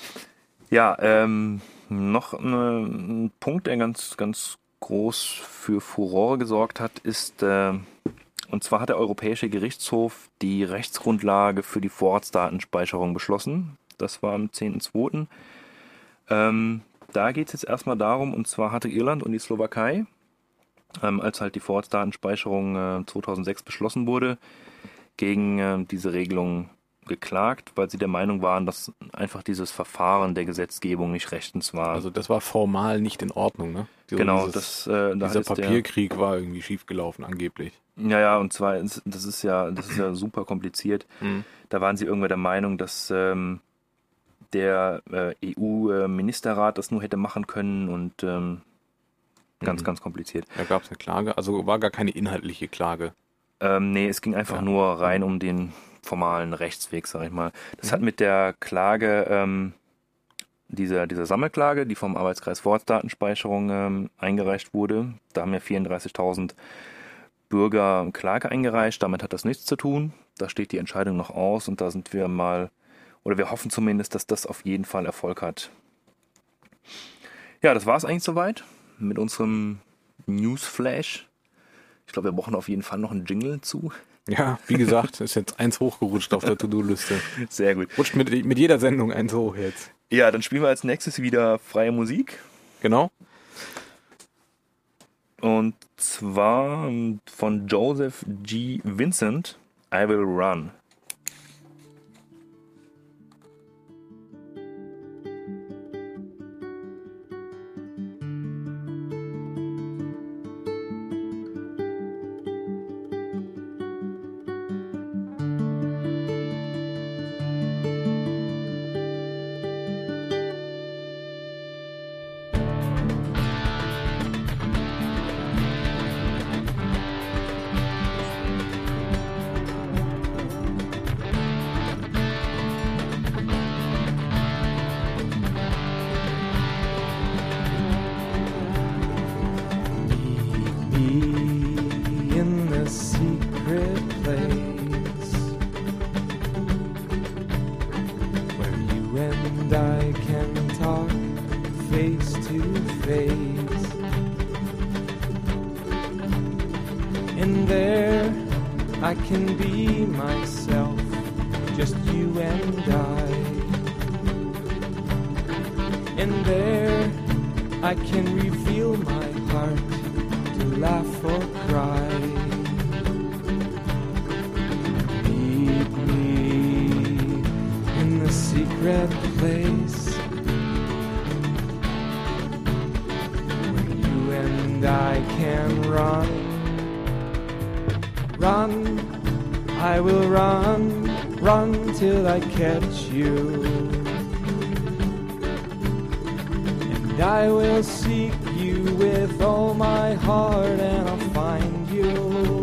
Ja, ähm, noch eine, ein Punkt, der ganz, ganz groß für Furore gesorgt hat, ist, äh, und zwar hat der Europäische Gerichtshof die Rechtsgrundlage für die Vorratsdatenspeicherung beschlossen. Das war am zehnten zweiten Ähm, da geht es jetzt erstmal darum, und zwar hatte Irland und die Slowakei, ähm, als halt die Vorratsdatenspeicherung äh, zweitausendsechs beschlossen wurde, gegen äh, diese Regelung geklagt, weil sie der Meinung waren, dass einfach dieses Verfahren der Gesetzgebung nicht rechtens war. Also das war formal nicht in Ordnung, ne? So genau, dieses, das, äh, da dieser hat jetzt Papierkrieg war irgendwie schiefgelaufen, angeblich. Der, ja, ja, und zwar, ist- das ist ja, das ist ja super kompliziert. Mhm. Da waren sie irgendwann der Meinung, dass ähm, der äh, E U-Ministerrat das nur hätte machen können und ähm, ganz, Mhm. ganz kompliziert. Da gab es eine Klage, also war gar keine inhaltliche Klage. Ähm, nee, es ging einfach Ja. nur rein um den formalen Rechtsweg, sag ich mal. Das Mhm. hat mit der Klage, ähm, dieser, dieser Sammelklage, die vom Arbeitskreis Vorratsdatenspeicherung ähm, eingereicht wurde, da haben ja vierunddreißigtausend Bürger Klage eingereicht, damit hat das nichts zu tun. Da steht die Entscheidung noch aus und da sind wir mal, oder wir hoffen zumindest, dass das auf jeden Fall Erfolg hat. Ja, das war es eigentlich soweit mit unserem Newsflash. Ich glaube, wir brauchen auf jeden Fall noch einen Jingle zu. Ja, wie gesagt, ist jetzt eins hochgerutscht auf der To-Do-Liste. Sehr gut. Rutscht mit, mit jeder Sendung eins hoch jetzt. Ja, dann spielen wir als nächstes wieder freie Musik. Genau. Und zwar ähm, von Joseph G. Vincent, I Will Run. In the secret place where you and I can talk face to face, and there I can be myself, just you and I, and there I can reveal my heart, laugh or cry. Meet me in the secret place where you and I can run. Run, I will run, run till I catch you. And I will seek you with all my heart, and I'll find you.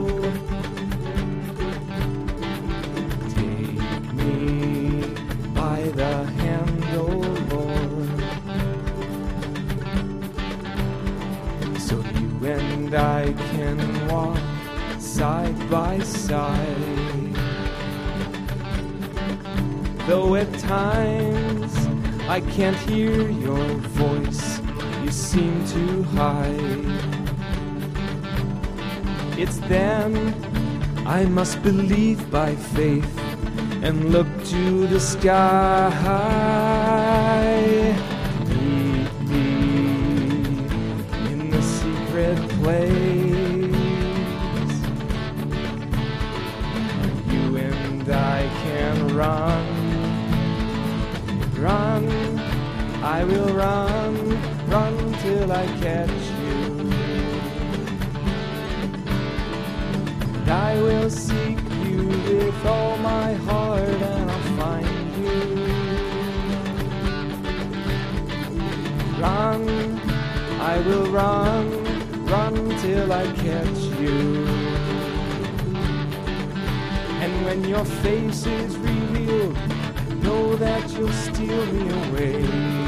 Take me by the hand, oh Lord, so you and I can walk side by side. Though at times I can't hear your voice, you seem to hide. It's then I must believe by faith and look to the sky. Meet me in the secret place where you and I can run. Run, I will run, run till I catch you. And I will seek you with all my heart, and I'll find you. Run, I will run, run till I catch you. And when your face is revealed, know that you'll steal me away.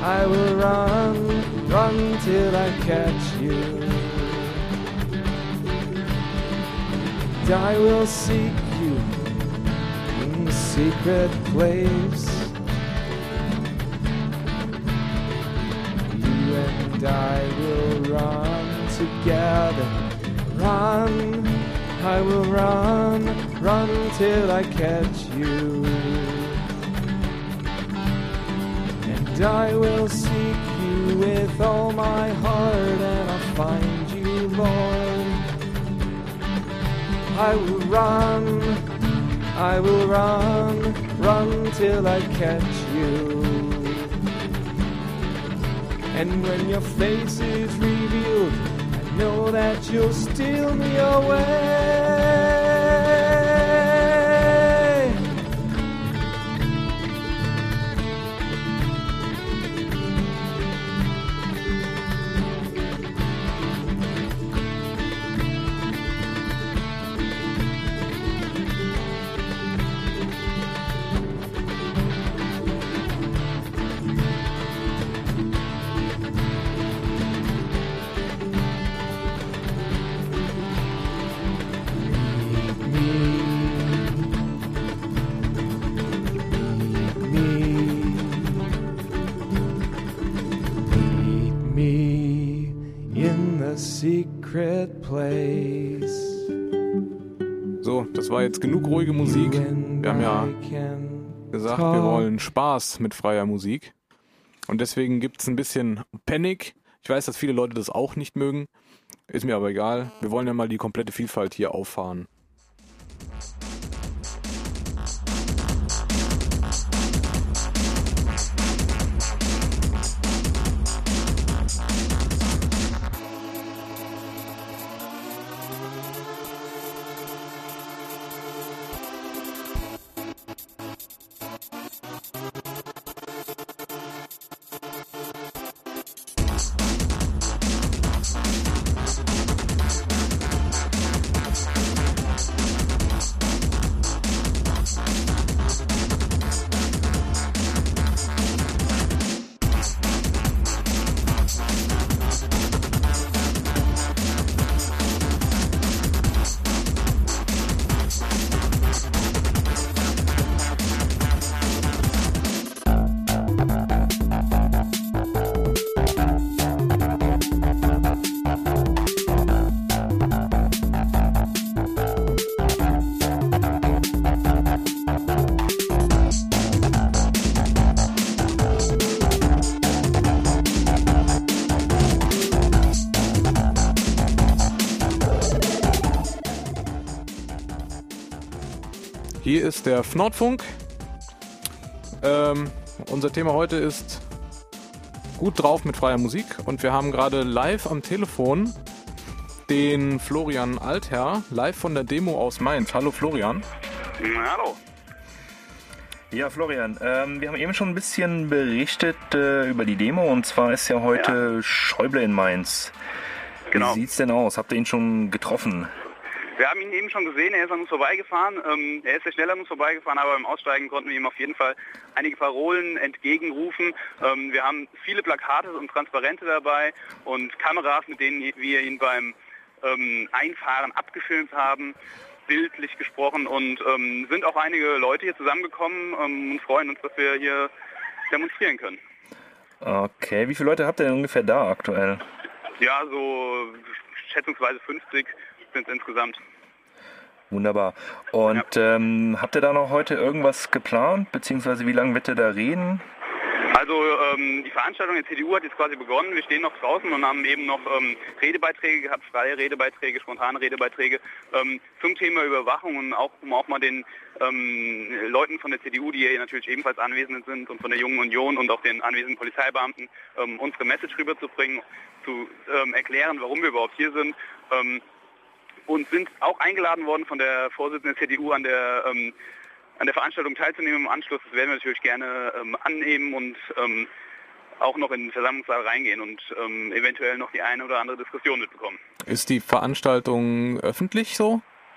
I will run, run till I catch you. And I will seek you in the secret place. You and I will run together. Run, I will run, run till I catch you. And I will seek you with all my heart, and I'll find you, Lord. I will run, I will run, run till I catch you. And when your face is revealed, I know that you'll steal me away. Secret place. So, das war jetzt genug ruhige Musik. Wir haben ja gesagt, wir wollen Spaß mit freier Musik. Und deswegen gibt es ein bisschen Panic. Ich weiß, dass viele Leute das auch nicht mögen. Ist mir aber egal. Wir wollen ja mal die komplette Vielfalt hier auffahren. Hier ist der F Nordfunk. Ähm, unser Thema heute ist gut drauf mit freier Musik und wir haben gerade live am Telefon den Florian Altherr, live von der Demo aus Mainz. Hallo Florian. Hallo. Ja, Florian, ähm, wir haben eben schon ein bisschen berichtet äh, über die Demo und zwar ist ja heute ja. Schäuble in Mainz. Genau. Wie sieht's denn aus? Habt ihr ihn schon getroffen? Wir haben ihn eben schon gesehen, er ist an uns vorbeigefahren. Ähm, er ist sehr schnell an uns vorbeigefahren, aber beim Aussteigen konnten wir ihm auf jeden Fall einige Parolen entgegenrufen. Ähm, wir haben viele Plakate und Transparente dabei und Kameras, mit denen wir ihn beim ähm, Einfahren abgefilmt haben, bildlich gesprochen, und ähm, sind auch einige Leute hier zusammengekommen ähm, und freuen uns, dass wir hier demonstrieren können. Okay, wie viele Leute habt ihr denn ungefähr da aktuell? Ja, so schätzungsweise fünfzig sind es insgesamt. Wunderbar. Und ja. ähm, habt ihr da noch heute irgendwas geplant, beziehungsweise wie lange wird ihr da reden? Also ähm, die Veranstaltung der C D U hat jetzt quasi begonnen. Wir stehen noch draußen und haben eben noch ähm, Redebeiträge gehabt, freie Redebeiträge, spontane Redebeiträge ähm, zum Thema Überwachung und auch, um auch mal den ähm, Leuten von der C D U, die hier natürlich ebenfalls anwesend sind, und von der Jungen Union und auch den anwesenden Polizeibeamten ähm, unsere Message rüberzubringen, zu ähm, erklären, warum wir überhaupt hier sind. Ähm, und sind auch eingeladen worden von der Vorsitzenden der C D U an der ähm, an der Veranstaltung teilzunehmen im Anschluss. Das werden wir natürlich gerne ähm, annehmen und ähm, auch noch in den Versammlungssaal reingehen und ähm, eventuell noch die eine oder andere Diskussion mitbekommen. Ist die Veranstaltung öffentlich so?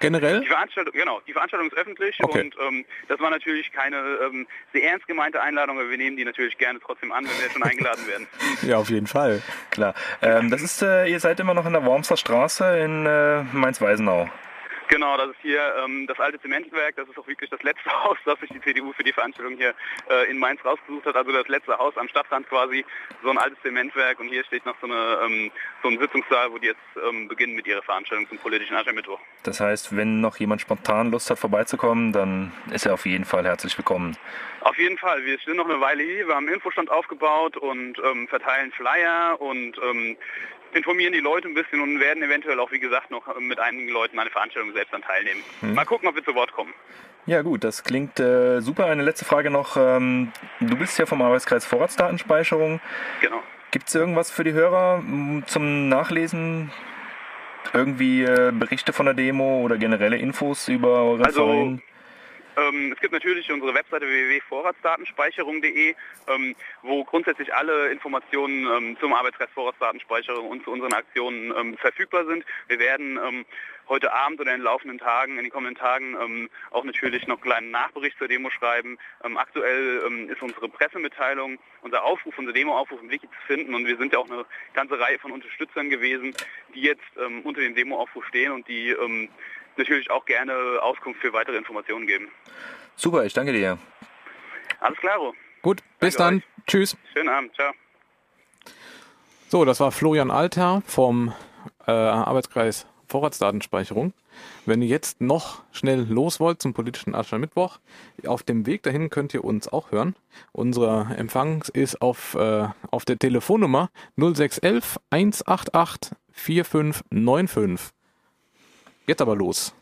generell? Die Veranstaltung, genau, die Veranstaltung ist öffentlich Okay. und ähm, das war natürlich keine ähm, sehr ernst gemeinte Einladung, aber wir nehmen die natürlich gerne trotzdem an, wenn wir schon eingeladen werden. Ja, auf jeden Fall. Klar. Ähm, das ist, äh, ihr seid immer noch in der Wormser Straße in äh, Mainz-Weisenau. Genau, das ist hier ähm, das alte Zementwerk, das ist auch wirklich das letzte Haus, das sich die C D U für die Veranstaltung hier äh, in Mainz rausgesucht hat, also das letzte Haus am Stadtrand quasi, so ein altes Zementwerk und hier steht noch so, eine, ähm, so ein Sitzungssaal, wo die jetzt ähm, beginnen mit ihrer Veranstaltung zum politischen Aschermittwoch. Das heißt, wenn noch jemand spontan Lust hat vorbeizukommen, dann ist er auf jeden Fall herzlich willkommen. Auf jeden Fall, wir sind noch eine Weile hier, wir haben einen Infostand aufgebaut und ähm, verteilen Flyer und ähm, informieren die Leute ein bisschen und werden eventuell auch, wie gesagt, noch mit einigen Leuten an der Veranstaltung selbst dann teilnehmen. Hm. Mal gucken, ob wir zu Wort kommen. Ja gut, das klingt äh, super. Eine letzte Frage noch. Ähm, du bist ja vom Arbeitskreis Vorratsdatenspeicherung. Genau. Gibt es irgendwas für die Hörer m, zum Nachlesen? Irgendwie äh, Berichte von der Demo oder generelle Infos über euren Also, Verein? Ähm, es gibt natürlich unsere Webseite w w w punkt vorratsdatenspeicherung punkt de, ähm, wo grundsätzlich alle Informationen ähm, zum Arbeitskreis Vorratsdatenspeicherung und zu unseren Aktionen ähm, verfügbar sind. Wir werden ähm, heute Abend oder in den laufenden Tagen, in den kommenden Tagen ähm, auch natürlich noch einen kleinen Nachbericht zur Demo schreiben. Ähm, aktuell ähm, ist unsere Pressemitteilung, unser Aufruf, unser Demo-Aufruf im Wiki zu finden und wir sind ja auch eine ganze Reihe von Unterstützern gewesen, die jetzt ähm, unter dem Demo-Aufruf stehen und die ähm, natürlich auch gerne Auskunft für weitere Informationen geben. Super, ich danke dir. Alles klaro. Gut, bis Danke dann. euch. Tschüss. Schönen Abend. Ciao. So, das war Florian Alter vom äh, Arbeitskreis Vorratsdatenspeicherung. Wenn ihr jetzt noch schnell los wollt zum politischen Aschermittwoch, auf dem Weg dahin könnt ihr uns auch hören. Unser Empfang ist auf, äh, auf der Telefonnummer null sechs eins eins eins acht acht vier fünf neun fünf. Jetzt aber los.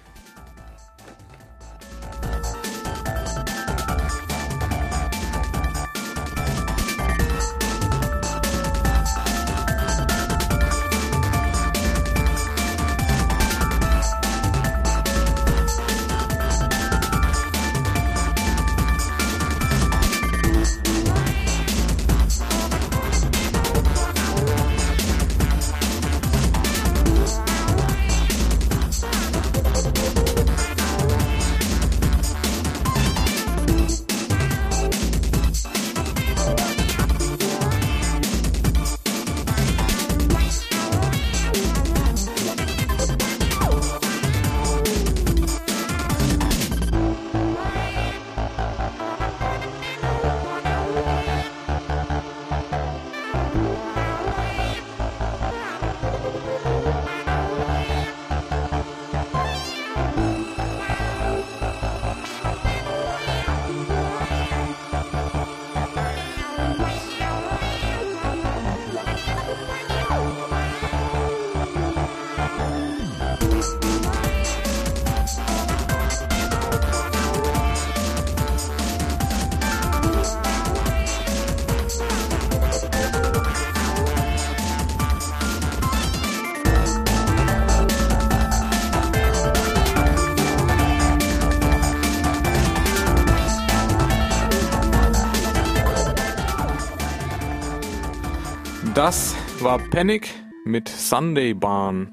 Das war Panic mit Sunday Barn.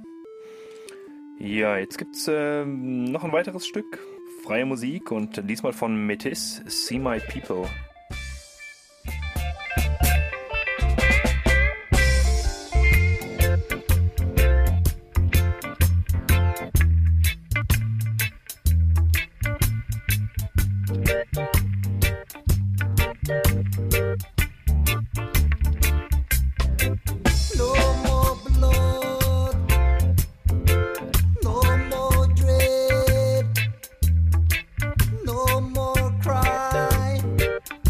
Ja, jetzt gibt's äh, noch ein weiteres Stück. Freie Musik und diesmal von Metis, See My People. No more cry.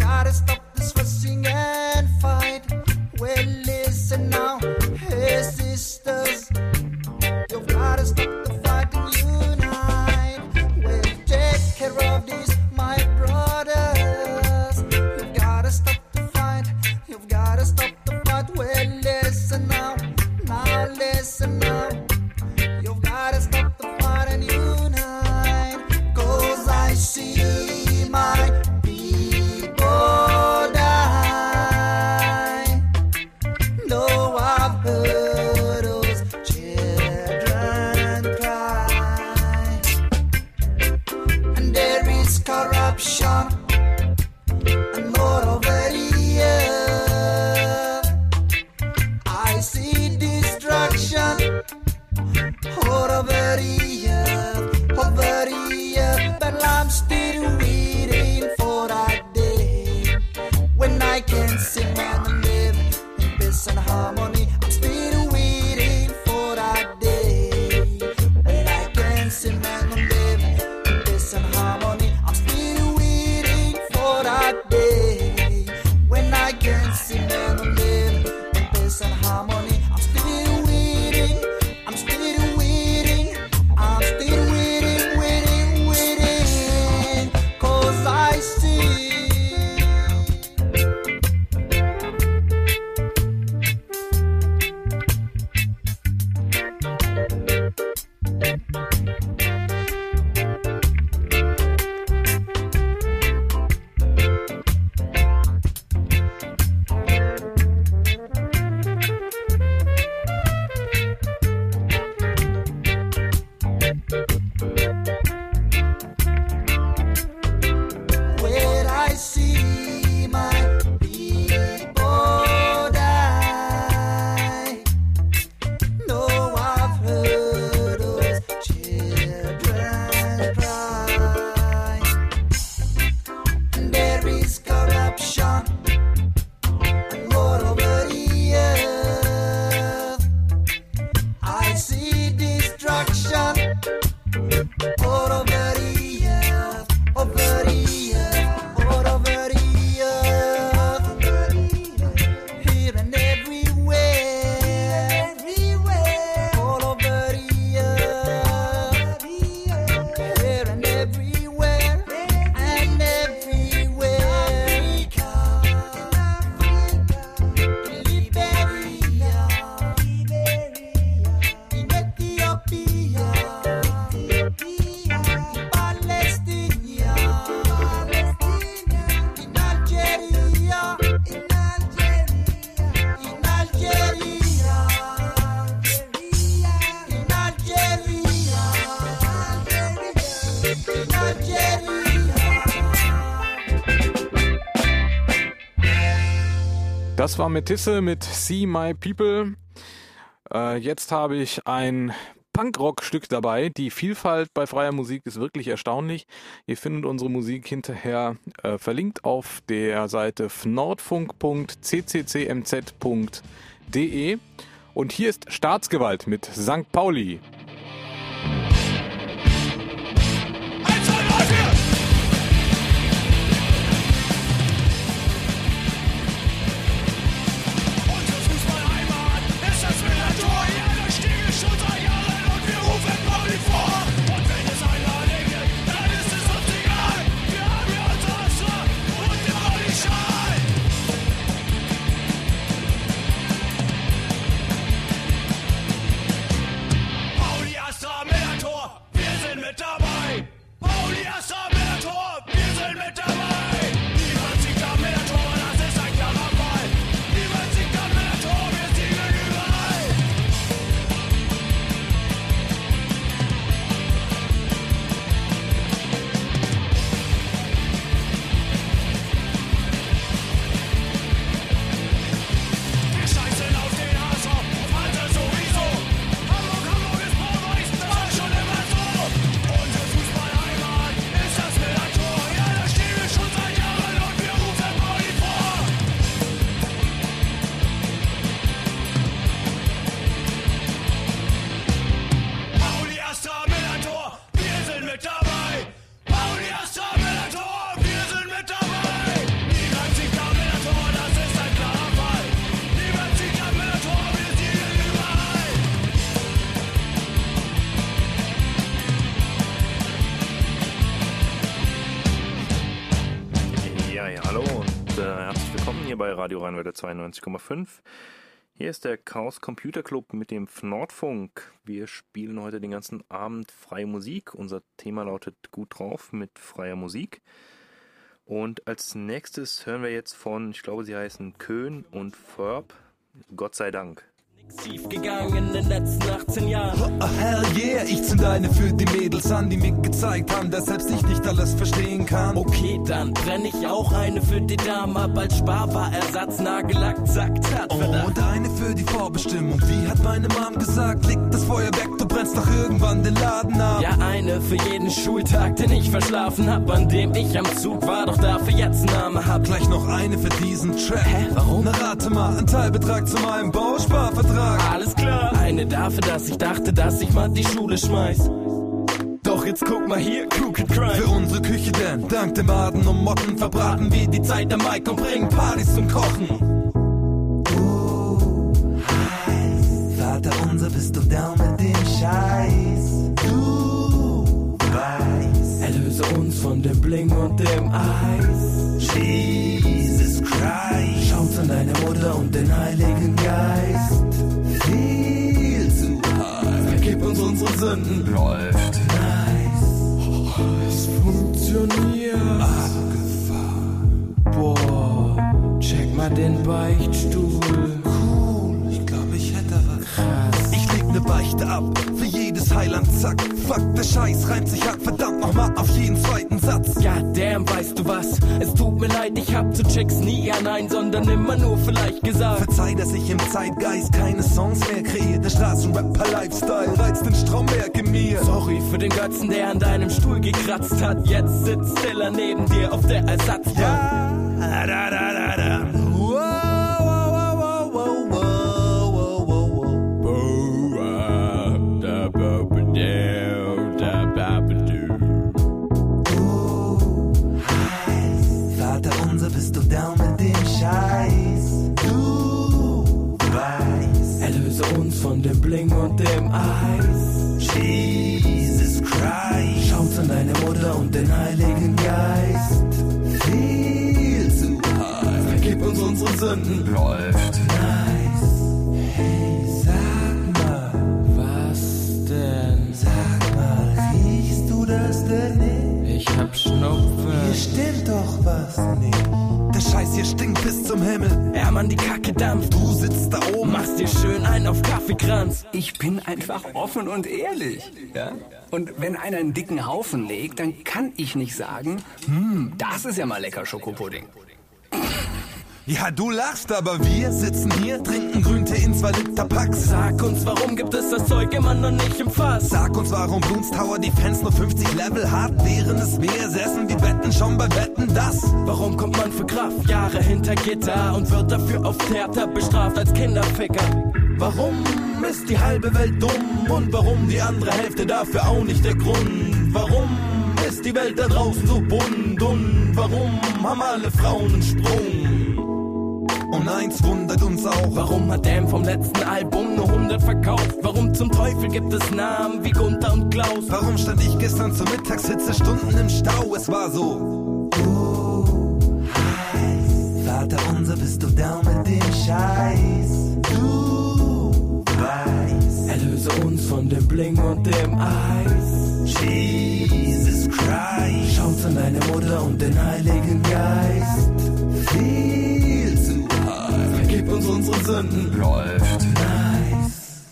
gotta stop this fussing and fight. Well, listen now, hey sisters, you've gotta stop the fight and unite. Well, take care of these, my brothers. You've gotta stop the fight, you've gotta stop the fight. Well, listen now, now listen now, you've gotta stop the fight and unite. Cause I see my people die. No, I've heard those children cry. And there is corruption and more over here. I see destruction all over here, over here. But I'm still waiting for that day when I can sing and live in peace and harmony. I'm still waiting for that day when I can sing and live in peace and harmony. I'm still waiting for that day when I can sing and live in peace and harmony. I'm still waiting, I'm still waiting, I'm still waiting, waiting, waiting. Cause I see where I see my people die. No, I've heard those children cry. And there is corruption and more over here. I see destruction all over here, over here, all over here, here and everywhere, everywhere, all over here, here and everywhere, and everywhere. In Liberia, in Ethiopia, in Palestine, in Algeria, in Algeria, in Algeria, in Algeria, in Algeria. Das war Metisse mit See My People. Äh, jetzt habe ich ein Punkrock-Stück dabei. Die Vielfalt bei freier Musik ist wirklich erstaunlich. Ihr findet unsere Musik hinterher äh, verlinkt auf der Seite nordfunk punkt c c c m z punkt d e. Und hier ist Staatsgewalt mit Sankt Pauli. Pauli äh, herzlich willkommen hier bei Radio Rheinwelle zweiundneunzig Komma fünf. Hier ist der Chaos Computer Club mit dem Nordfunk. Wir spielen heute den ganzen Abend freie Musik. Unser Thema lautet Gut drauf mit freier Musik. Und als nächstes hören wir jetzt von, ich glaube, sie heißen Köhn und Ferb, Gott sei Dank. Schief gegangen in den letzten achtzehn Jahren. Oh, hell yeah, ich zünd eine für die Mädels an, die mir gezeigt haben, dass selbst ich nicht alles verstehen kann. Okay, dann brenn ich auch eine für die Dame ab als Sparbarersatz, Nagellack, zack, zack, oh, und eine für die Vorbestimmung. Wie hat meine Mom gesagt, leg das Feuer weg, du brennst doch irgendwann den Laden ab. Ja, eine für jeden Schultag, den ich verschlafen hab, an dem ich am Zug war, doch dafür jetzt Name hab. Gleich noch eine für diesen Track. Hä, warum? Na rate mal, ein Teilbetrag zu meinem Bausparvertrag. Alles klar. Eine dafür, dass ich dachte, dass ich mal die Schule schmeiß. Doch jetzt guck mal hier, Crooked Crime. Für unsere Küche denn, dank dem Maden und Motten verbraten wir die Zeit am Mic und bringen Partys zum Kochen. Uh, heiß. Vater unser, bist du down mit dem Scheiß? Du weißt. Erlöse uns von dem Bling und dem Eis. Jesus Christ. Schaut an deine Mutter und den Heiligen Geist. Viel zu heiß. Vergib uns unsere Sünden. Läuft. Nice. Oh, es funktioniert. Abgefahren. Boah, check mal den Beichtstuhl. Cool, ich glaube, ich hätte was. Krass. Ich leg ne Beichte ab, für jedes Heiland, zack. Fuck, der Scheiß reimt sich halt verdammt nochmal auf jeden zweiten Satz. Goddamn, weißt du was? Es tut mir leid, ich hab zu Chicks nie ja nein, sondern immer nur vielleicht gesagt. Verzeih, dass ich im Zeitgeist keine Songs mehr kreiere. Der Straßenrapper-Lifestyle reizt den Stromberg in mir. Sorry für den Götzen, der an deinem Stuhl gekratzt hat. Jetzt sitzt Stiller neben dir auf der Ersatzbank. Ja, da, da, da, da. Bist du down mit dem Scheiß? Du weißt. Erlöse uns von dem Bling und dem Eis. Jesus Christ. Schaut an deine Mutter und den Heiligen Geist. Viel zu heiß. Vergib uns unsere Sünden. Läuft. Nice. Hey, sag mal. Was denn? Sag mal, riechst du das denn nicht? Ich hab Schnupfen. Hier stimmt doch was nicht. Der Scheiß hier stinkt bis zum Himmel. Ja, Mann, die Kacke dampft. Du sitzt da oben, machst dir schön einen auf Kaffeekranz. Ich bin einfach offen und ehrlich. Ja? Und wenn einer einen dicken Haufen legt, dann kann ich nicht sagen, hm, das ist ja mal lecker Schokopudding. Ja, du lachst, aber wir sitzen hier, trinken Grüntee in zwei Liter Packs. Sag uns, warum gibt es das Zeug immer noch nicht im Fass? Sag uns, warum Bloons Tower Defense nur fünfzig Level hat, während es mehr Sessen wie Betten schon bei Wetten das. Warum kommt man für Kraftjahre hinter Gitter und wird dafür auf Theater bestraft als Kinderficker? Warum ist die halbe Welt dumm und warum die andere Hälfte dafür auch nicht der Grund? Warum ist die Welt da draußen so bunt und warum haben alle Frauen einen Sprung? Und eins wundert uns auch. Warum hat Damn vom letzten Album nur hundert verkauft? Warum zum Teufel gibt es Namen wie Gunther und Klaus? Warum stand ich gestern zur Mittagshitze Stunden im Stau? Es war so. Du heiß. Vater unser, bist du down mit dem Scheiß? Du weißt. Erlöse uns von dem Bling und dem Eis. Jesus Christ. Schaut an deine Mutter und den Heiligen Geist. Viel zu heiß. Vergib uns unsere Sünden. Läuft. Nice.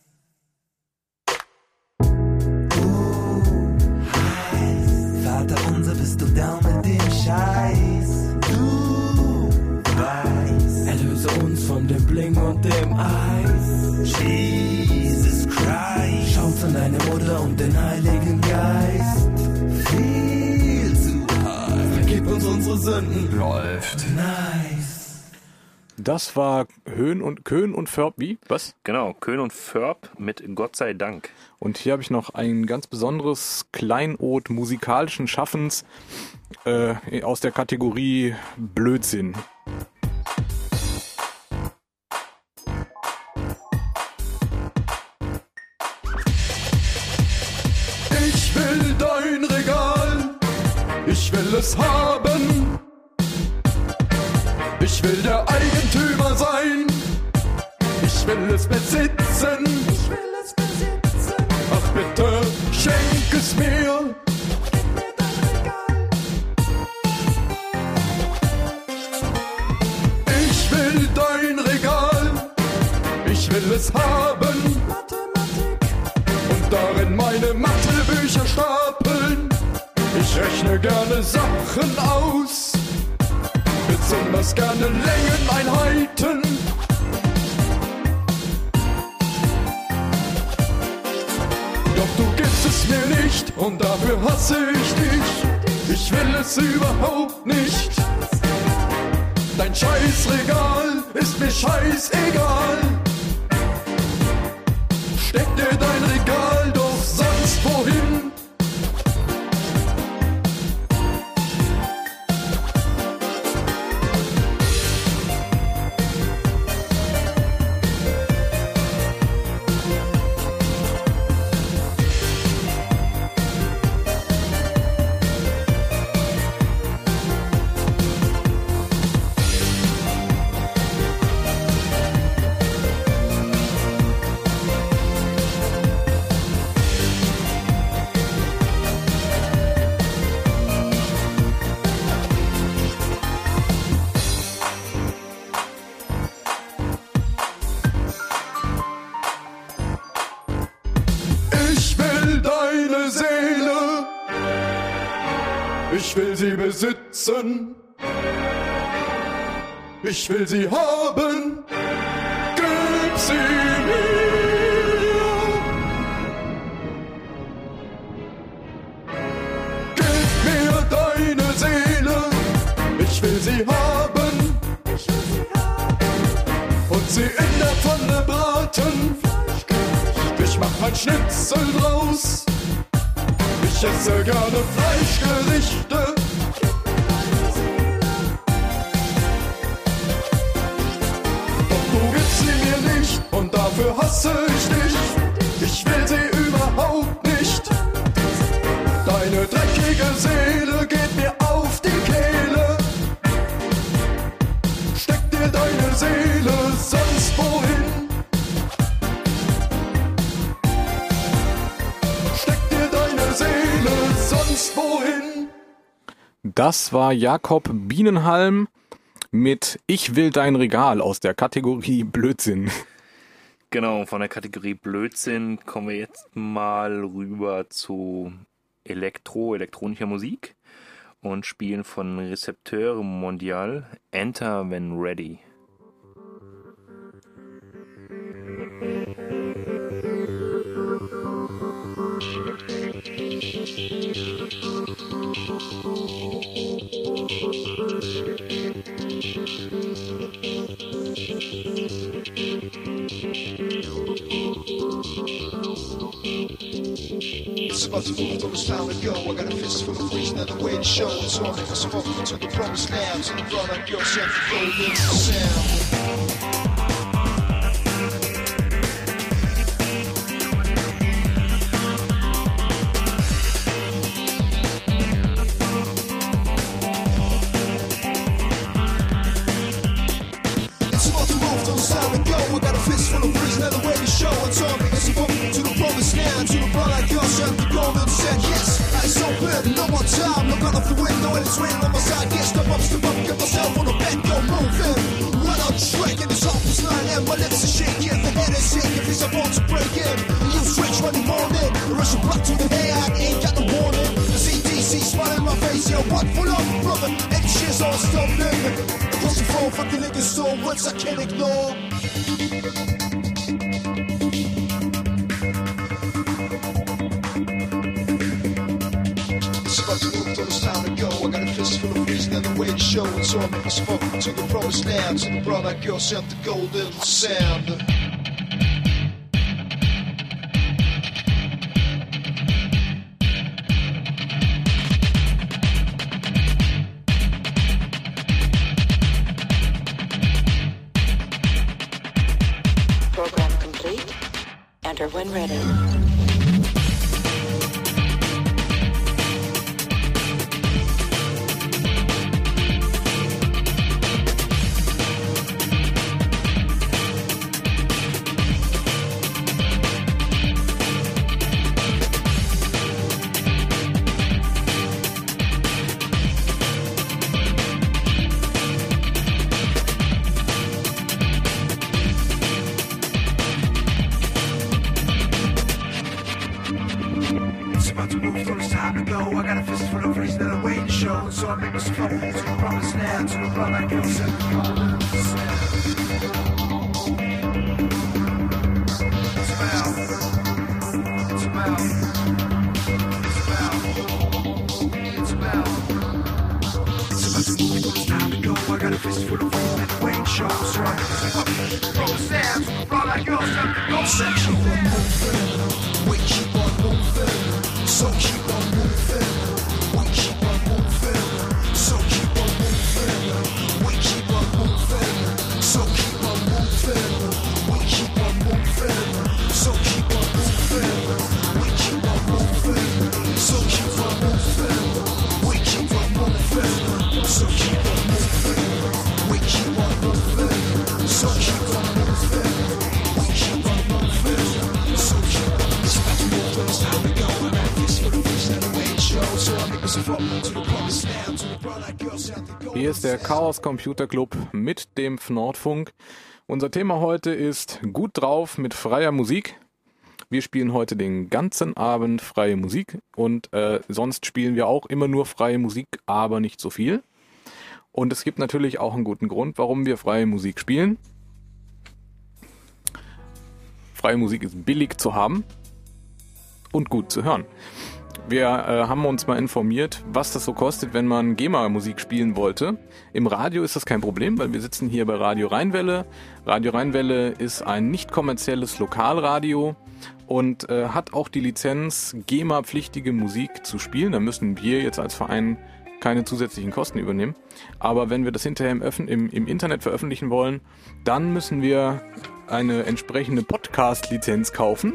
Du heiß. Vater unser, bist du down mit dem Scheiß? Du weißt. Erlöse uns von dem Bling und dem Eis. Jesus Christ. Schaut an deine Mutter und den Heiligen Geist. Viel zu heiß. Vergib uns unsere Sünden. Läuft. Nice. Das war Höhn und Köhn und Ferb, wie? Was? Genau, Köhn und Ferb mit Gott sei Dank. Und hier habe ich noch ein ganz besonderes Kleinod musikalischen Schaffens äh, aus der Kategorie Blödsinn. Ich will dein Regal, ich will es haben. Ich will der Eigentümer sein. Ich will es besitzen. Ich will es besitzen. Ach bitte, schenk es mir. Ich will dein Regal. Ich will es haben. Und darin meine Mathebücher stapeln. Ich rechne gerne Sachen aus. Besonders gerne Längeneinheiten. Doch du gibst es mir nicht und dafür hasse ich dich. Ich will es überhaupt nicht. Dein Scheißregal ist mir scheißegal. Steck dir dein Regal doch sonst wohin. Ich will sie besitzen. Ich will sie haben. Gib sie mir. Gib mir deine Seele. Ich will sie haben. Und sie in der Pfanne braten. Ich mach ein Schnitzel draus. Ich esse gerne Fleischgerichte. Doch du gibst sie mir nicht und dafür hasse ich dich. Ich will sie überhaupt nicht. Deine dreckige Seele geht mir auf die Kehle. Steck dir deine Seele sonst wohin. Wohin? Das war Jakob Bienenhalm mit Ich will dein Regal aus der Kategorie Blödsinn. Genau, von der Kategorie Blödsinn kommen wir jetzt mal rüber zu Elektro, elektronischer Musik und spielen von Recepteur Mondial Enter When Ready. It's about to move, though it's time to go. I got a fist full of reason and a way to show it. So I'm making some up to the promised land. To the brown eyed girl, sent the golden sound. No more time, look out of the window and it's raining on my side. Get step up, step up, get myself on the bed, go moving. Run out track and it's office nine and my lips are shaking. The head is shaking, it's about to break in. You switch Monday morning, the rush of blood to the hair, I ain't got no warning. The C D C smiling in my face, yo, what full of brother? Eight years old, still living. Across the phone, fucking niggas, so words I can't ignore. Way to show it, so I'm making some up to the promised land. To the brown eyed girl sent the golden sound. Program complete. Enter when ready. like girls at the bar. I got a fist full of fools and Wayne shows right. From the stands, fly like girls at the bar. So keep on moving, we keep on moving. So keep on moving, we keep on moving. So keep on moving, we keep on moving. So keep on moving, we keep on moving. So keep on moving, we keep on moving. So keep on moving, we keep on moving. So keep on moving, we keep on moving. So keep on moving, we keep on moving. So keep on moving. It's about to move, it's time to go. I'm at this for the first and the way it shows. So I make us a front to the promised land, to the brown eyed girls out the go. Hier ist der Chaos Computer Club mit dem Nordfunk. Unser Thema heute ist gut drauf mit freier Musik. Wir spielen heute den ganzen Abend freie Musik und äh, sonst spielen wir auch immer nur freie Musik, aber nicht so viel. Und es gibt natürlich auch einen guten Grund, warum wir freie Musik spielen. Freie Musik ist billig zu haben und gut zu hören. Wir äh, haben uns mal informiert, was das so kostet, wenn man GEMA-Musik spielen wollte. Im Radio ist das kein Problem, weil wir sitzen hier bei Radio Rheinwelle. Radio Rheinwelle ist ein nicht kommerzielles Lokalradio und äh, hat auch die Lizenz, GEMA-pflichtige Musik zu spielen. Da müssen wir jetzt als Verein keine zusätzlichen Kosten übernehmen. Aber wenn wir das hinterher im, Öffn- im, im Internet veröffentlichen wollen, dann müssen wir eine entsprechende Podcast-Lizenz kaufen.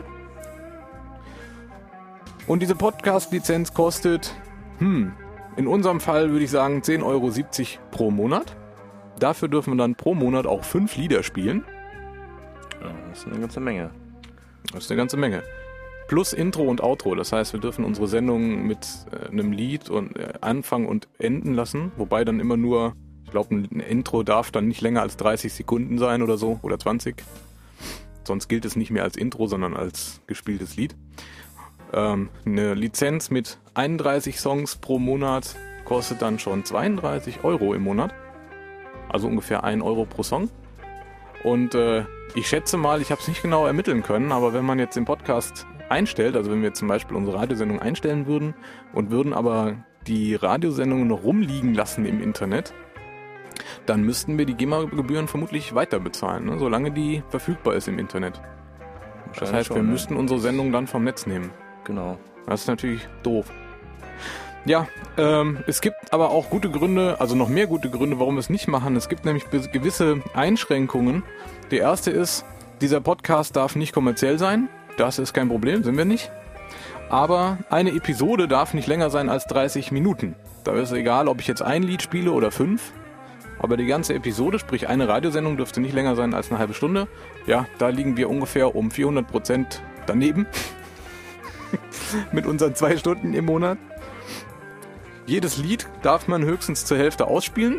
Und diese Podcast-Lizenz kostet, hm, in unserem Fall würde ich sagen zehn Euro siebzig pro Monat. Dafür dürfen wir dann pro Monat auch fünf Lieder spielen. Ja, das ist eine ganze Menge. Das ist eine ganze Menge. Plus Intro und Outro. Das heißt, wir dürfen unsere Sendung mit äh, einem Lied und äh, anfangen und enden lassen. Wobei dann immer nur, ich glaube, ein Intro darf dann nicht länger als dreißig Sekunden sein oder so. Oder zwanzig. Sonst gilt es nicht mehr als Intro, sondern als gespieltes Lied. Ähm, eine Lizenz mit einunddreißig Songs pro Monat kostet dann schon zweiunddreißig Euro im Monat. Also ungefähr ein Euro pro Song. Und äh, ich schätze mal, ich habe es nicht genau ermitteln können, aber wenn man jetzt den Podcast einstellt, also wenn wir zum Beispiel unsere Radiosendung einstellen würden und würden aber die Radiosendungen noch rumliegen lassen im Internet, dann müssten wir die GEMA-Gebühren vermutlich weiter bezahlen, ne? Solange die verfügbar ist im Internet. Das heißt, schon, wir ja. müssten unsere Sendung dann vom Netz nehmen. Genau. Das ist natürlich doof. Ja, ähm, es gibt aber auch gute Gründe, also noch mehr gute Gründe, warum wir es nicht machen. Es gibt nämlich gewisse Einschränkungen. Die erste ist, dieser Podcast darf nicht kommerziell sein. Das ist kein Problem, sind wir nicht. Aber eine Episode darf nicht länger sein als dreißig Minuten. Da ist es egal, ob ich jetzt ein Lied spiele oder fünf. Aber die ganze Episode, sprich eine Radiosendung, dürfte nicht länger sein als eine halbe Stunde. Ja, da liegen wir ungefähr um vierhundert Prozent daneben. Mit unseren zwei Stunden im Monat. Jedes Lied darf man höchstens zur Hälfte ausspielen.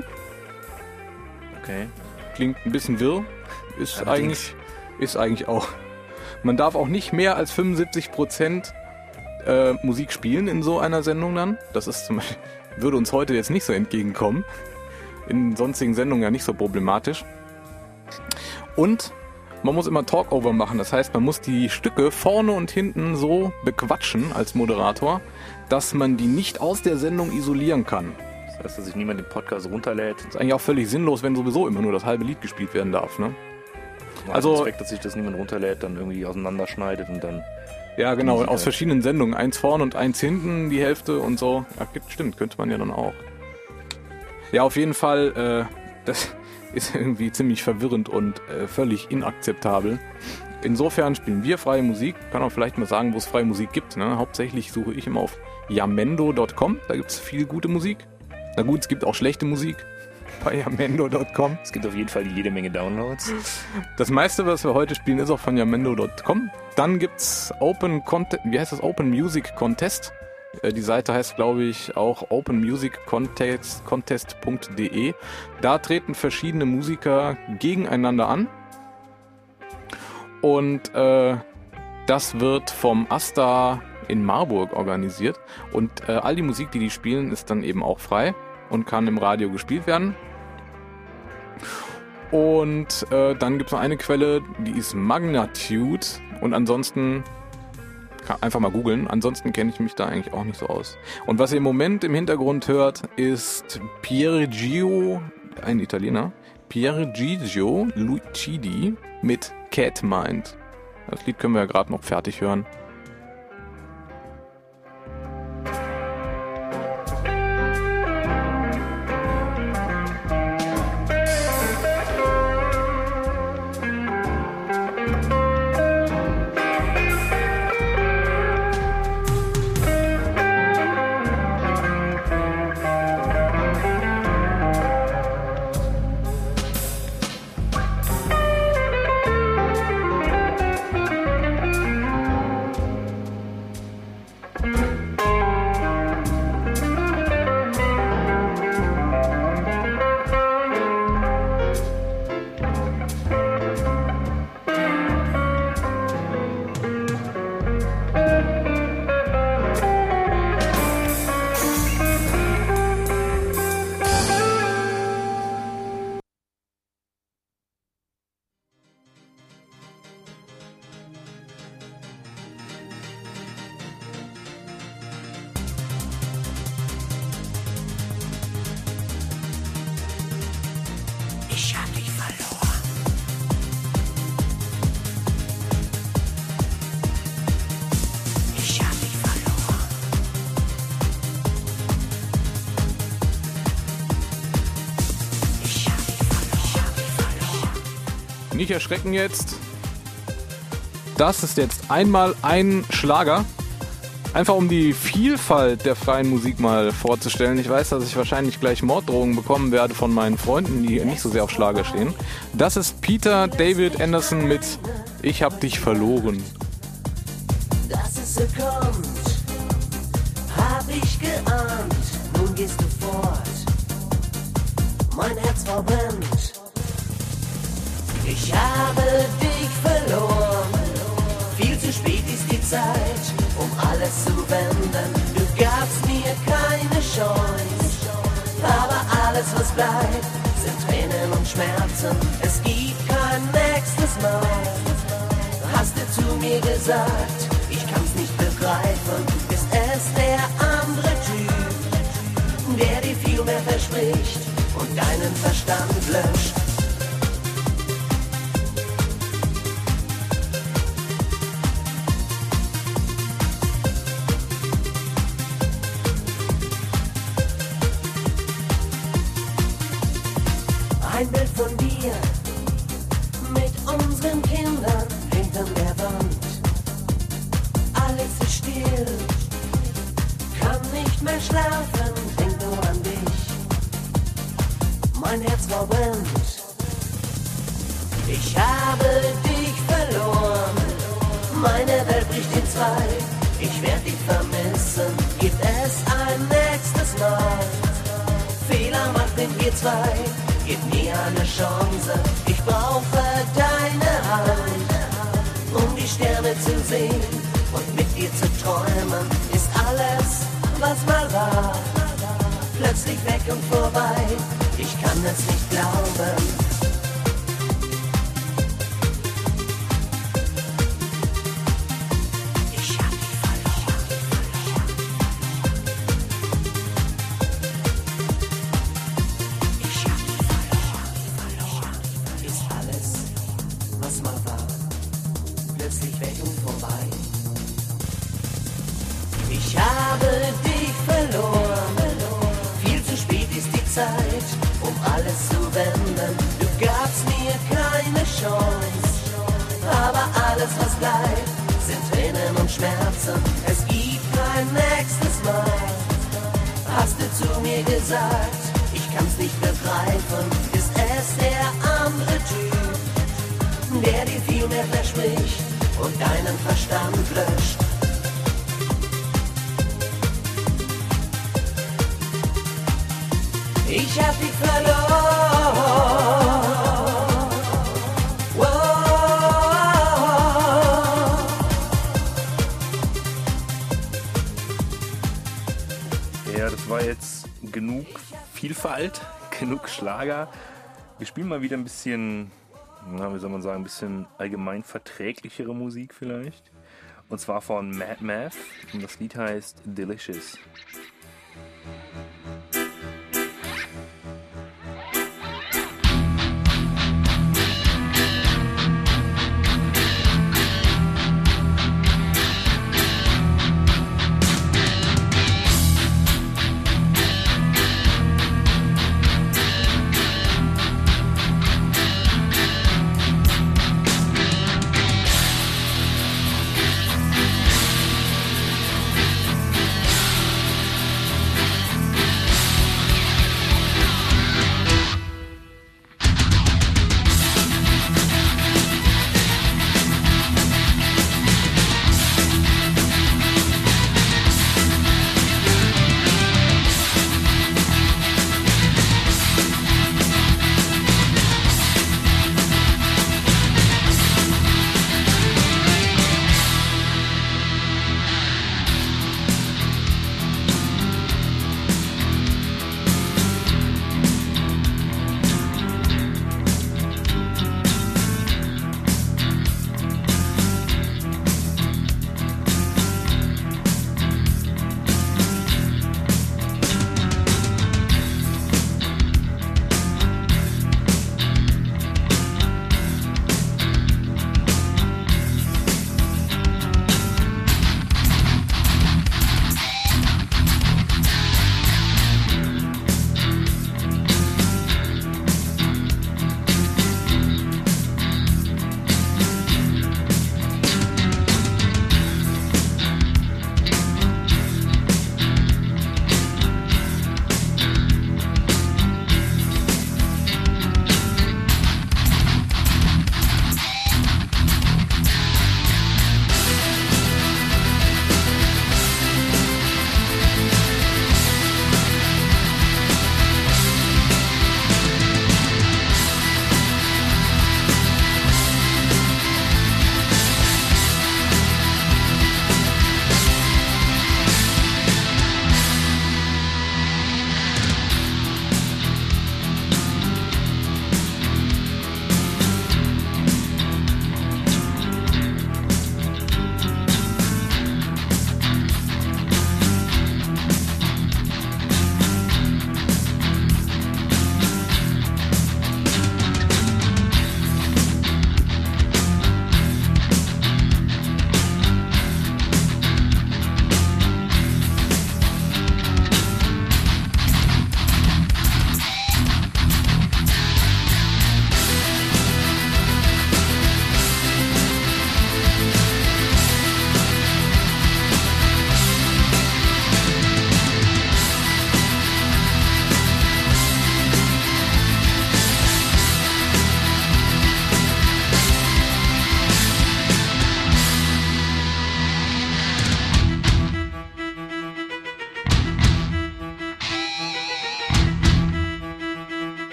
Okay. Klingt ein bisschen wirr. Ist eigentlich, ist eigentlich auch. Man darf auch nicht mehr als fünfundsiebzig Prozent äh, Musik spielen in so einer Sendung dann. Das ist zum Beispiel, würde uns heute jetzt nicht so entgegenkommen. In sonstigen Sendungen ja nicht so problematisch. Und man muss immer Talkover machen. Das heißt, man muss die Stücke vorne und hinten so bequatschen als Moderator, dass man die nicht aus der Sendung isolieren kann. Das heißt, dass sich niemand den Podcast runterlädt. Das ist eigentlich auch völlig sinnlos, wenn sowieso immer nur das halbe Lied gespielt werden darf, ne? Also Zweck, dass sich das niemand runterlädt, dann irgendwie auseinanderschneidet und dann... Ja, genau, aus verschiedenen Sendungen. Eins vorne und eins hinten, die Hälfte und so. Ja, stimmt, könnte man ja dann auch. Ja, auf jeden Fall, äh, das ist irgendwie ziemlich verwirrend und äh, völlig inakzeptabel. Insofern spielen wir freie Musik. Kann auch vielleicht mal sagen, wo es freie Musik gibt. Ne? Hauptsächlich suche ich immer auf jamendo punkt com. Da gibt es viel gute Musik. Na gut, es gibt auch schlechte Musik bei jamendo punkt com. Es gibt auf jeden Fall jede Menge Downloads. Das meiste, was wir heute spielen, ist auch von jamendo punkt com. Dann gibt's Open Contest, wie heißt das? Open Music Contest. Die Seite heißt, glaube ich, auch open music contest punkt de. Da treten verschiedene Musiker gegeneinander an. Und äh, das wird vom Asta in Marburg organisiert. Und äh, all die Musik, die die spielen, ist dann eben auch frei und kann im Radio gespielt werden. Und äh, dann gibt es noch eine Quelle, die ist Magnitude. Und ansonsten, einfach mal googeln, ansonsten kenne ich mich da eigentlich auch nicht so aus. Und was ihr im Moment im Hintergrund hört, ist Piergio, ein Italiener, Piergio Lucidi mit Cat Mind. Das Lied können wir ja gerade noch fertig hören. Nicht erschrecken jetzt. Das ist jetzt einmal ein Schlager. Einfach um die Vielfalt der freien Musik mal vorzustellen. Ich weiß, dass ich wahrscheinlich gleich Morddrohungen bekommen werde von meinen Freunden, die nicht so sehr auf Schlager stehen. Das ist Peter David Anderson mit Ich hab dich verloren. Dass es so kommt, hab ich geahnt. Nun gehst du fort, mein Herz verbrennt. Ich habe dich verloren, viel zu spät ist die Zeit, um alles zu wenden. Du gabst mir keine Chance, aber alles was bleibt, sind Tränen und Schmerzen. Es gibt kein nächstes Mal, hast du zu mir gesagt, ich kann's nicht begreifen. Ist es der andere Typ, der dir viel mehr verspricht und deinen Verstand löscht? Ein Bild von dir mit unseren Kindern hinter der Wand. Alles ist still, kann nicht mehr schlafen, denk nur an dich. Mein Herz verbrennt. Ich habe dich verloren, meine Welt bricht in zwei. Ich werde dich vermissen, gibt es ein nächstes Mal. Fehler machten wir zwei. Gib mir eine Chance, ich brauche deine Hand, um die Sterne zu sehen und mit dir zu träumen. Ist alles, was mal war, plötzlich weg und vorbei, ich kann es nicht glauben. Ich habe dich verloren, viel zu spät ist die Zeit, um alles zu wenden. Du gabst mir keine Chance, aber alles was bleibt, sind Tränen und Schmerzen. Es gibt kein nächstes Mal, hast du zu mir gesagt, ich kann's nicht begreifen. Ist es der andere Typ, der dir viel mehr verspricht und deinen Verstand löscht? Ich hab dich verloren. Wow. Ja, das war jetzt genug Vielfalt, genug Schlager. Wir spielen mal wieder ein bisschen, na, wie soll man sagen, ein bisschen allgemein verträglichere Musik vielleicht. Und zwar von Mad Math und das Lied heißt Delicious. Delicious.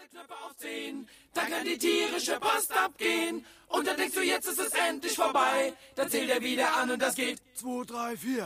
Da kann die tierische Post abgehen. Und dann denkst du, jetzt ist es endlich vorbei. Dann zählt er wieder an und das geht. zwei, drei, vier.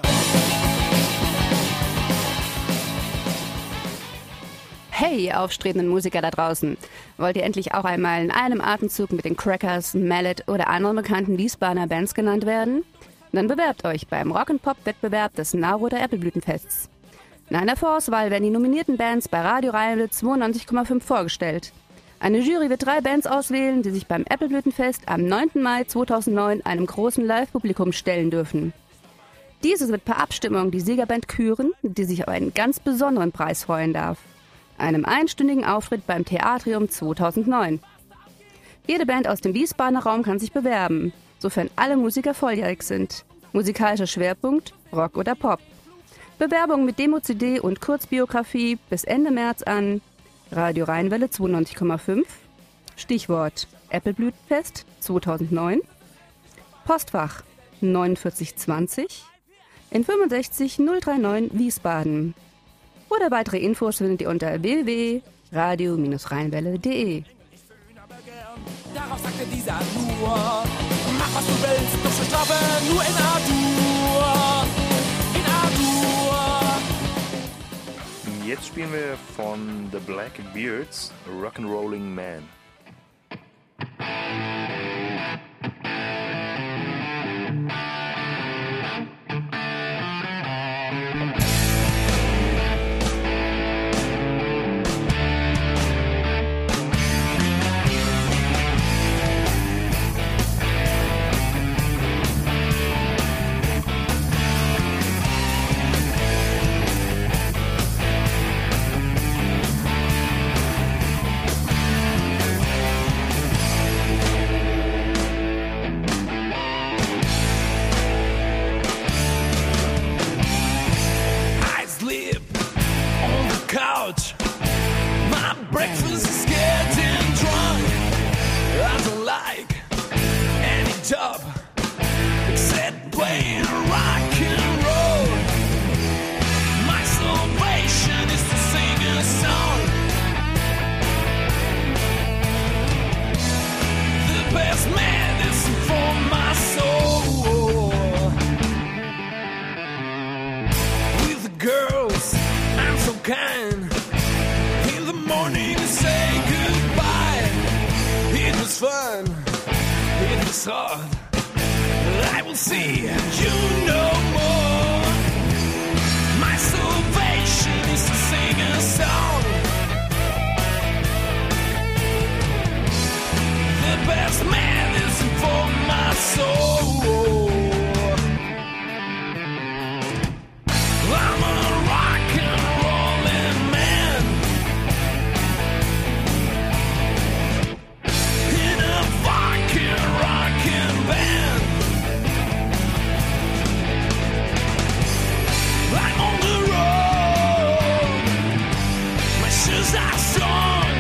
Hey, aufstrebenden Musiker da draußen. Wollt ihr endlich auch einmal in einem Atemzug mit den Crackers, Mallet oder anderen bekannten Wiesbadener Bands genannt werden? Dann bewerbt euch beim Rock'n'Pop-Wettbewerb des Nauroder Äppelblütenfests. In einer Vorauswahl werden die nominierten Bands bei Radio Rheinwelle zweiundneunzig Komma fünf vorgestellt. Eine Jury wird drei Bands auswählen, die sich beim Äppelblütenfest am neunten Mai zweitausendneun einem großen Live-Publikum stellen dürfen. Dieses wird per Abstimmung die Siegerband küren, die sich auf einen ganz besonderen Preis freuen darf. Einem einstündigen Auftritt beim Theatrium zweitausendneun. Jede Band aus dem Wiesbadener Raum kann sich bewerben, sofern alle Musiker volljährig sind. Musikalischer Schwerpunkt Rock oder Pop. Bewerbung mit Demo-C D und Kurzbiografie bis Ende März an Radio Rheinwelle zweiundneunzig Komma fünf, Stichwort Äppelblütenfest zweitausendneun, Postfach neunundvierzig zwanzig in fünfundsechzig null neununddreißig Wiesbaden. Oder weitere Infos findet ihr unter w w w punkt radio rheinwelle punkt de. Darauf sagte dieser nur, mach was du willst, doch zur Strafe nur in A-Dur. In A-Dur. Jetzt spielen wir von The Blackbeards Rock'n'Rolling Man. Breakfast is getting drunk. I don't like any job except playing rock and roll. My salvation is to sing a song. The best medicine for my soul. With the girls, I'm so kind. Morning to say goodbye. It was fun, it was hard. I will see you no more. My salvation is to sing a song. The best medicine for my soul. I'm a rock and rollin' man. I'm on the road, my shoes are strong,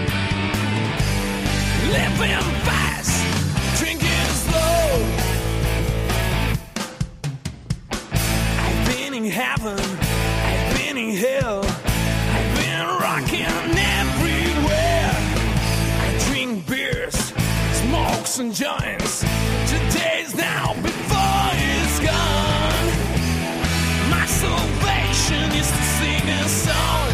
living fast, drinking slow. I've been in heaven, I've been in hell, I've been rocking everywhere. I drink beers, smoke some joints, today's now before it's gone. My salvation is to sing a song.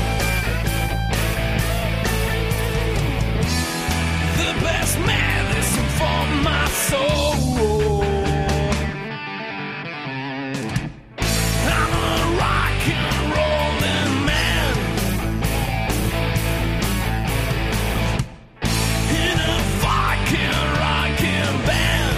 The best medicine for my soul. I'm a rock and rollin' man in a fucking rockin' band.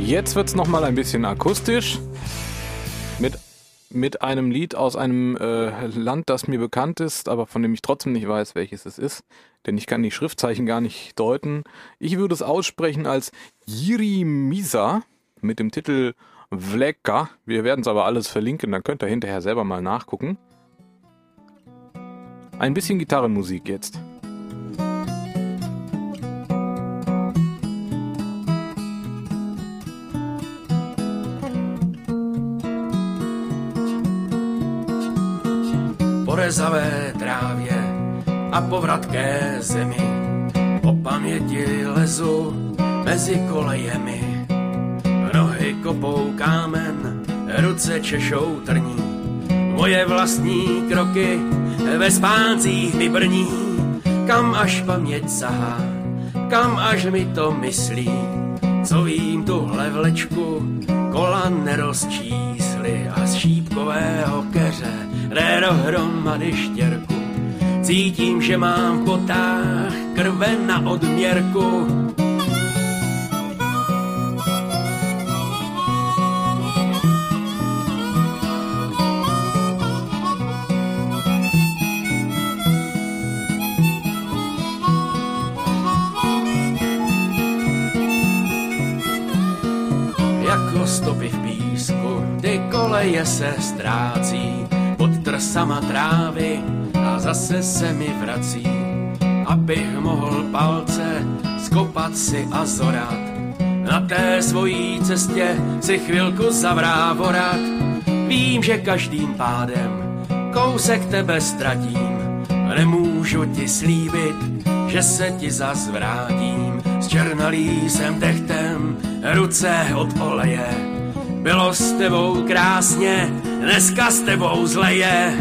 Jetzt wird's noch mal ein bisschen akustisch mit mit einem Lied aus einem äh, Land, das mir bekannt ist, aber von dem ich trotzdem nicht weiß, welches es ist, denn ich kann die Schriftzeichen gar nicht deuten. Ich würde es aussprechen als Jirimisa mit dem Titel Vleka. Wir werden es aber alles verlinken, dann könnt ihr hinterher selber mal nachgucken. Ein bisschen Gitarrenmusik jetzt. Po rezavé trávě a po vratké zemi, po paměti lezu mezi kolejemi. Nohy kopou kámen, ruce češou trní, moje vlastní kroky ve spáncích vybrní. Kam až paměť sahá, kam až mi to myslí, co vím tuhle vlečku, kola nerozčísli a z šípkového keře jde dohromady štěrku. Cítím, že mám v potách krve na odměrku. Jako stopy v písku, ty koleje se ztrácí pod trsama trávy a zase se mi vrací, abych mohl palce skopat si a zorat. Na té svojí cestě si chvilku zavrávorat. Vím, že každým pádem kousek tebe ztratím, nemůžu ti slíbit, že se ti zas vrátím. Zčernalý jsem dechtem, ruce od oleje. Bylo s tebou krásně, dneska s tebou zle je.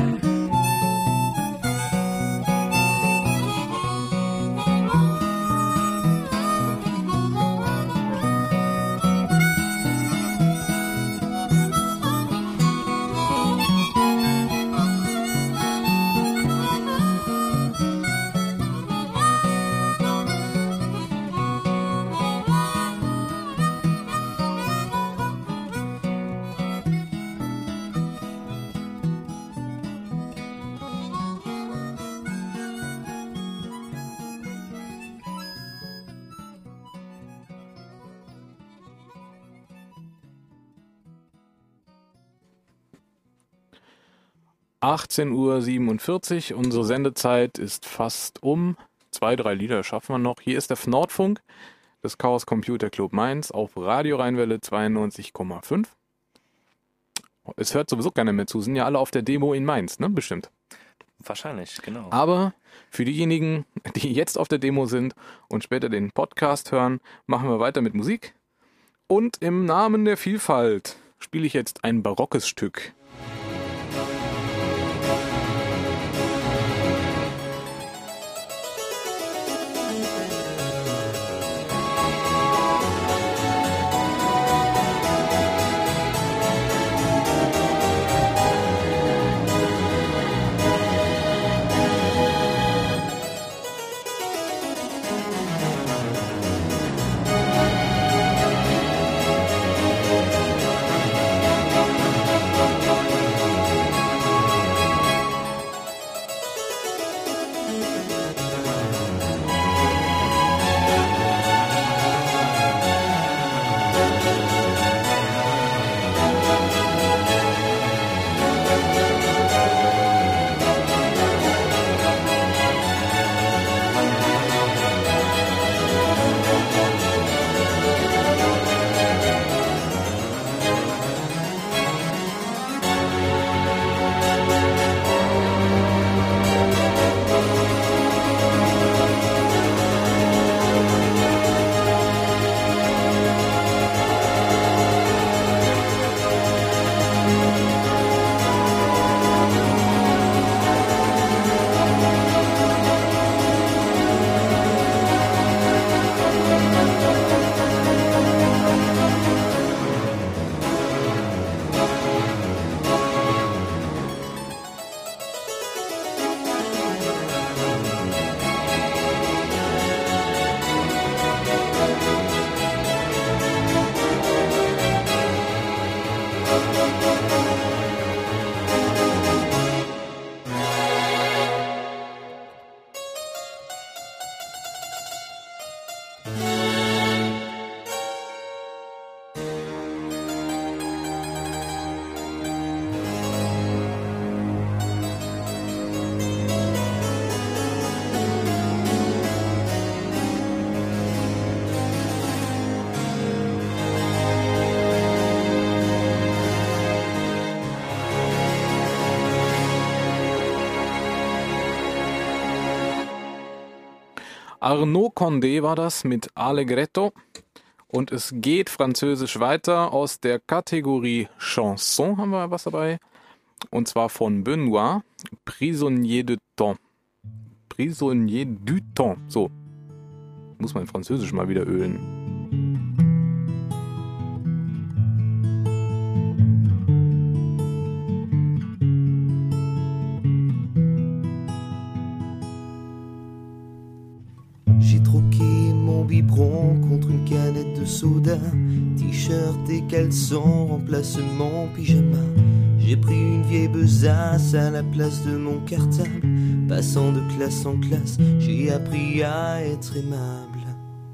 achtzehn Uhr siebenundvierzig, unsere Sendezeit ist fast um. Zwei, drei Lieder schaffen wir noch. Hier ist der Nordfunk des Chaos Computer Club Mainz auf Radio Rheinwelle zweiundneunzig Komma fünf. Es hört sowieso keiner mehr zu, sind ja alle auf der Demo in Mainz, ne? Bestimmt. Wahrscheinlich, genau. Aber für diejenigen, die jetzt auf der Demo sind und später den Podcast hören, machen wir weiter mit Musik. Und im Namen der Vielfalt spiele ich jetzt ein barockes Stück. Thank Arnaud Condé war das mit Allegretto. Und es geht französisch weiter. Aus der Kategorie Chanson haben wir was dabei. Und zwar von Benoît, Prisonnier de Temps. Prisonnier du Temps. So. Muss man Französisch mal wieder ölen. J'ai troqué mon biberon contre une canette de soda. T-shirt et caleçon remplacent mon pyjama. J'ai pris une vieille besace à la place de mon cartable. Passant de classe en classe, j'ai appris à être aimable.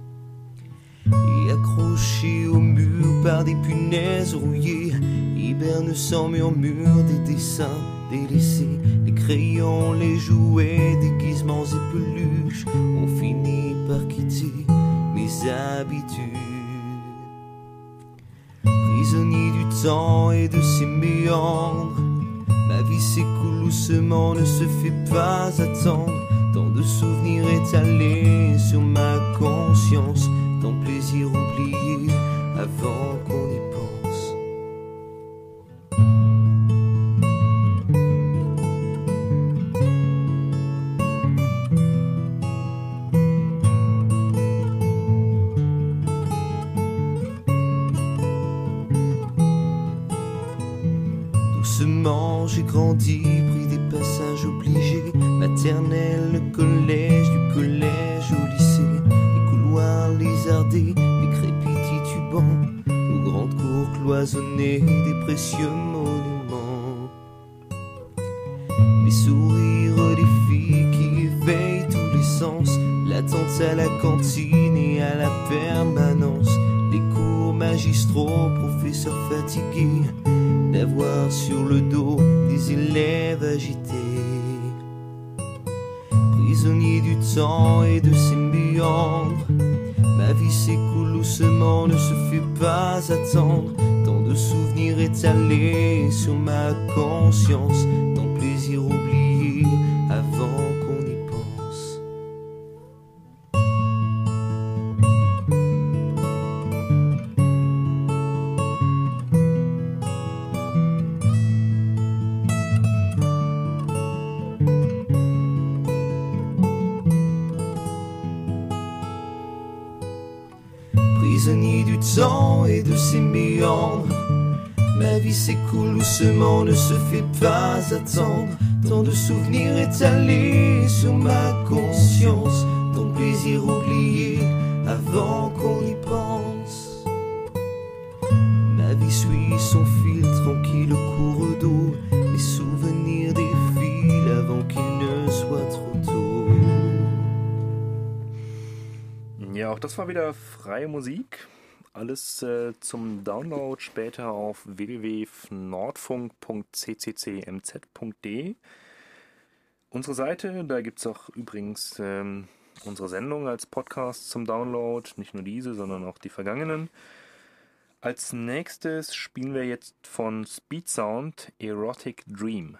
Et accroché au mur par des punaises rouillées, hiberne sans murmure des dessins délaissés. Les crayons, les jouets, déguisements et peluches ont fini par quitter mes habitudes. Prisonnier du temps et de ses méandres, ma vie s'écoule doucement, ne se fait pas attendre. Tant de souvenirs étalés sur ma conscience, tant de plaisir oublié avant qu'on y pense. Doucement j'ai grandi, pris des passages obligés, maternelle, le collège, du collège au lycée, les couloirs lézardés, décrépits titubants, aux grandes cours cloisonnées, des précieux monuments. Les sourires des filles qui éveillent tous les sens, l'attente à la cantine et à la permanence, les cours magistraux, professeurs fatigués d'avoir sur le dos des élèves agités. Prisonnier du temps et de ses méandres, ma vie s'écoule doucement, ne se fait pas attendre. Tant de souvenirs étalés sur ma conscience, tant de plaisir oublié avant qu'on y pense. Prisonnier du temps et de ses méandres, ma vie s'écoule doucement, ne se fait pas attendre. Tant de souvenirs étalés sur ma conscience, tant de plaisir oublié avant qu'on y pense. Ma vie suit son fil tranquille au cours d'eau, mes souvenirs défilent avant qu'il ne soit trop tôt. Ja, auch das war wieder freie Musik. Alles äh, zum Download später auf w w w punkt nordfunk punkt c c c m z punkt d. Unsere Seite, da gibt es auch übrigens ähm, unsere Sendung als Podcast zum Download. Nicht nur diese, sondern auch die vergangenen. Als nächstes spielen wir jetzt von Speed Sound Erotic Dream.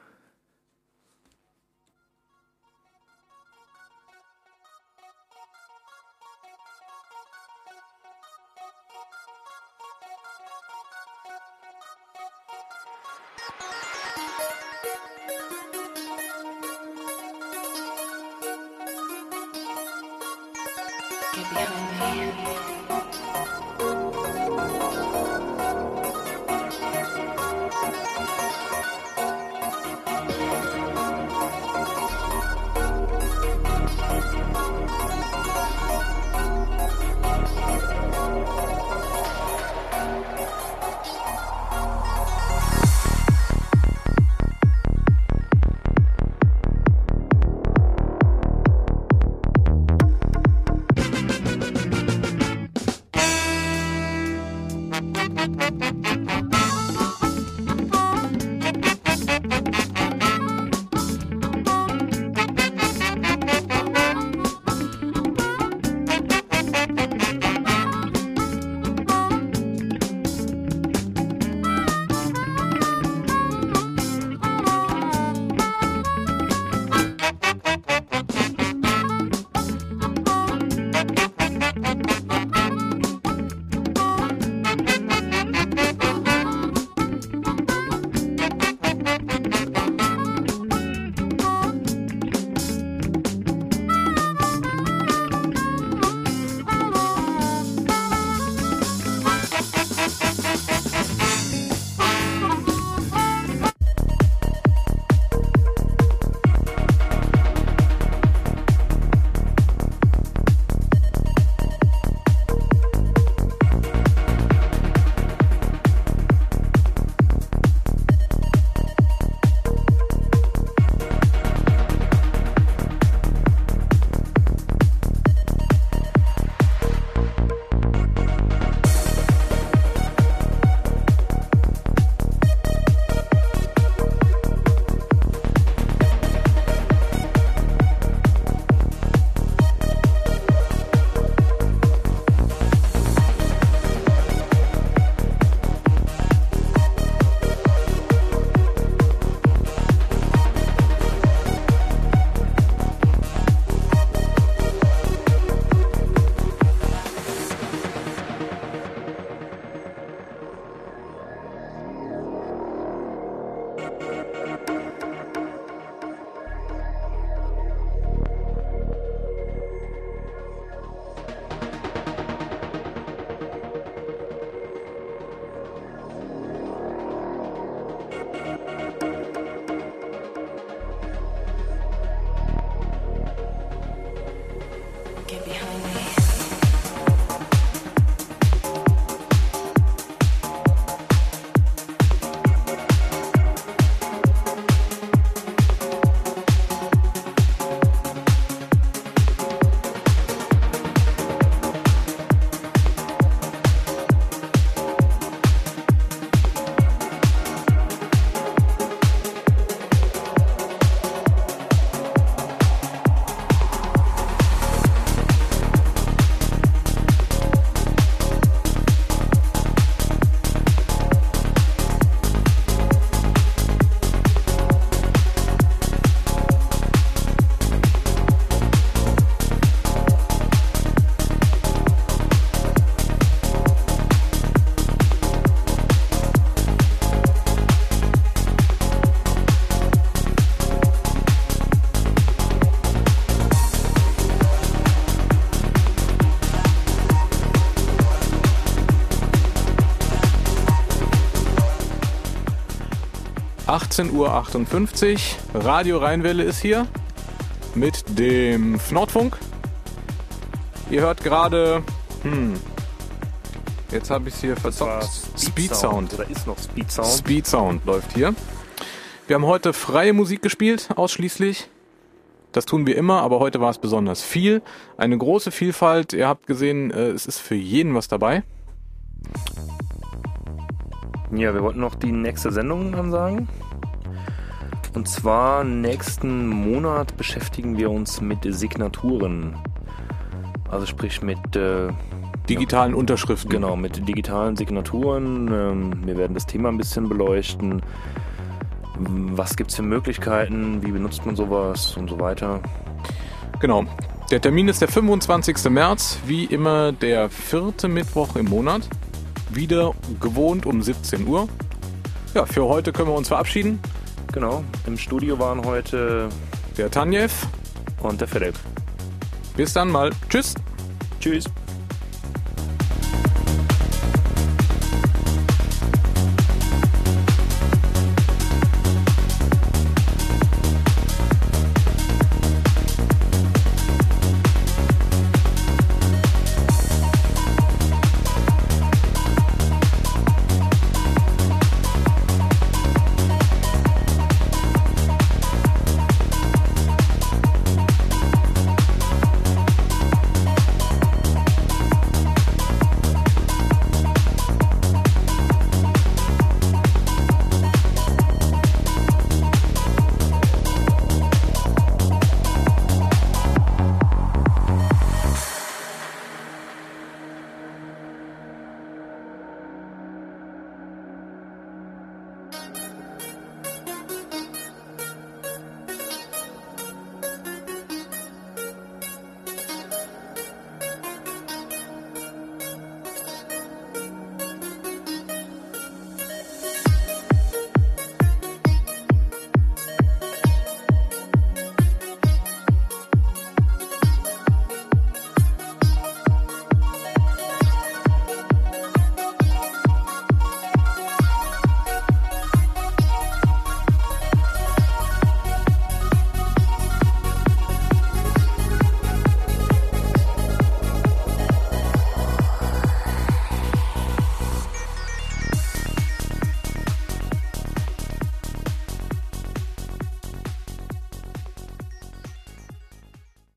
achtzehn Uhr achtundfünfzig. Radio Rheinwelle ist hier mit dem F N O D-Funk. Ihr hört gerade, hm, jetzt habe ich es hier verzockt. Speed, Speed Sound. Sound. Da ist noch Speed Sound. Speed Sound läuft hier. Wir haben heute freie Musik gespielt, ausschließlich. Das tun wir immer, aber heute war es besonders viel. Eine große Vielfalt. Ihr habt gesehen, äh, es ist für jeden was dabei. Ja, wir wollten noch die nächste Sendung ansagen. Und zwar nächsten Monat beschäftigen wir uns mit Signaturen. Also sprich mit äh, digitalen ja, Unterschriften. Genau, mit digitalen Signaturen. Ähm, wir werden das Thema ein bisschen beleuchten. Was gibt es für Möglichkeiten? Wie benutzt man sowas und so weiter? Genau. Der Termin ist der fünfundzwanzigsten März, wie immer der vierte Mittwoch im Monat. Wieder gewohnt um siebzehn Uhr. Ja, für heute können wir uns verabschieden. Genau. Im Studio waren heute der Tanjev und der Philipp. Bis dann mal. Tschüss. Tschüss.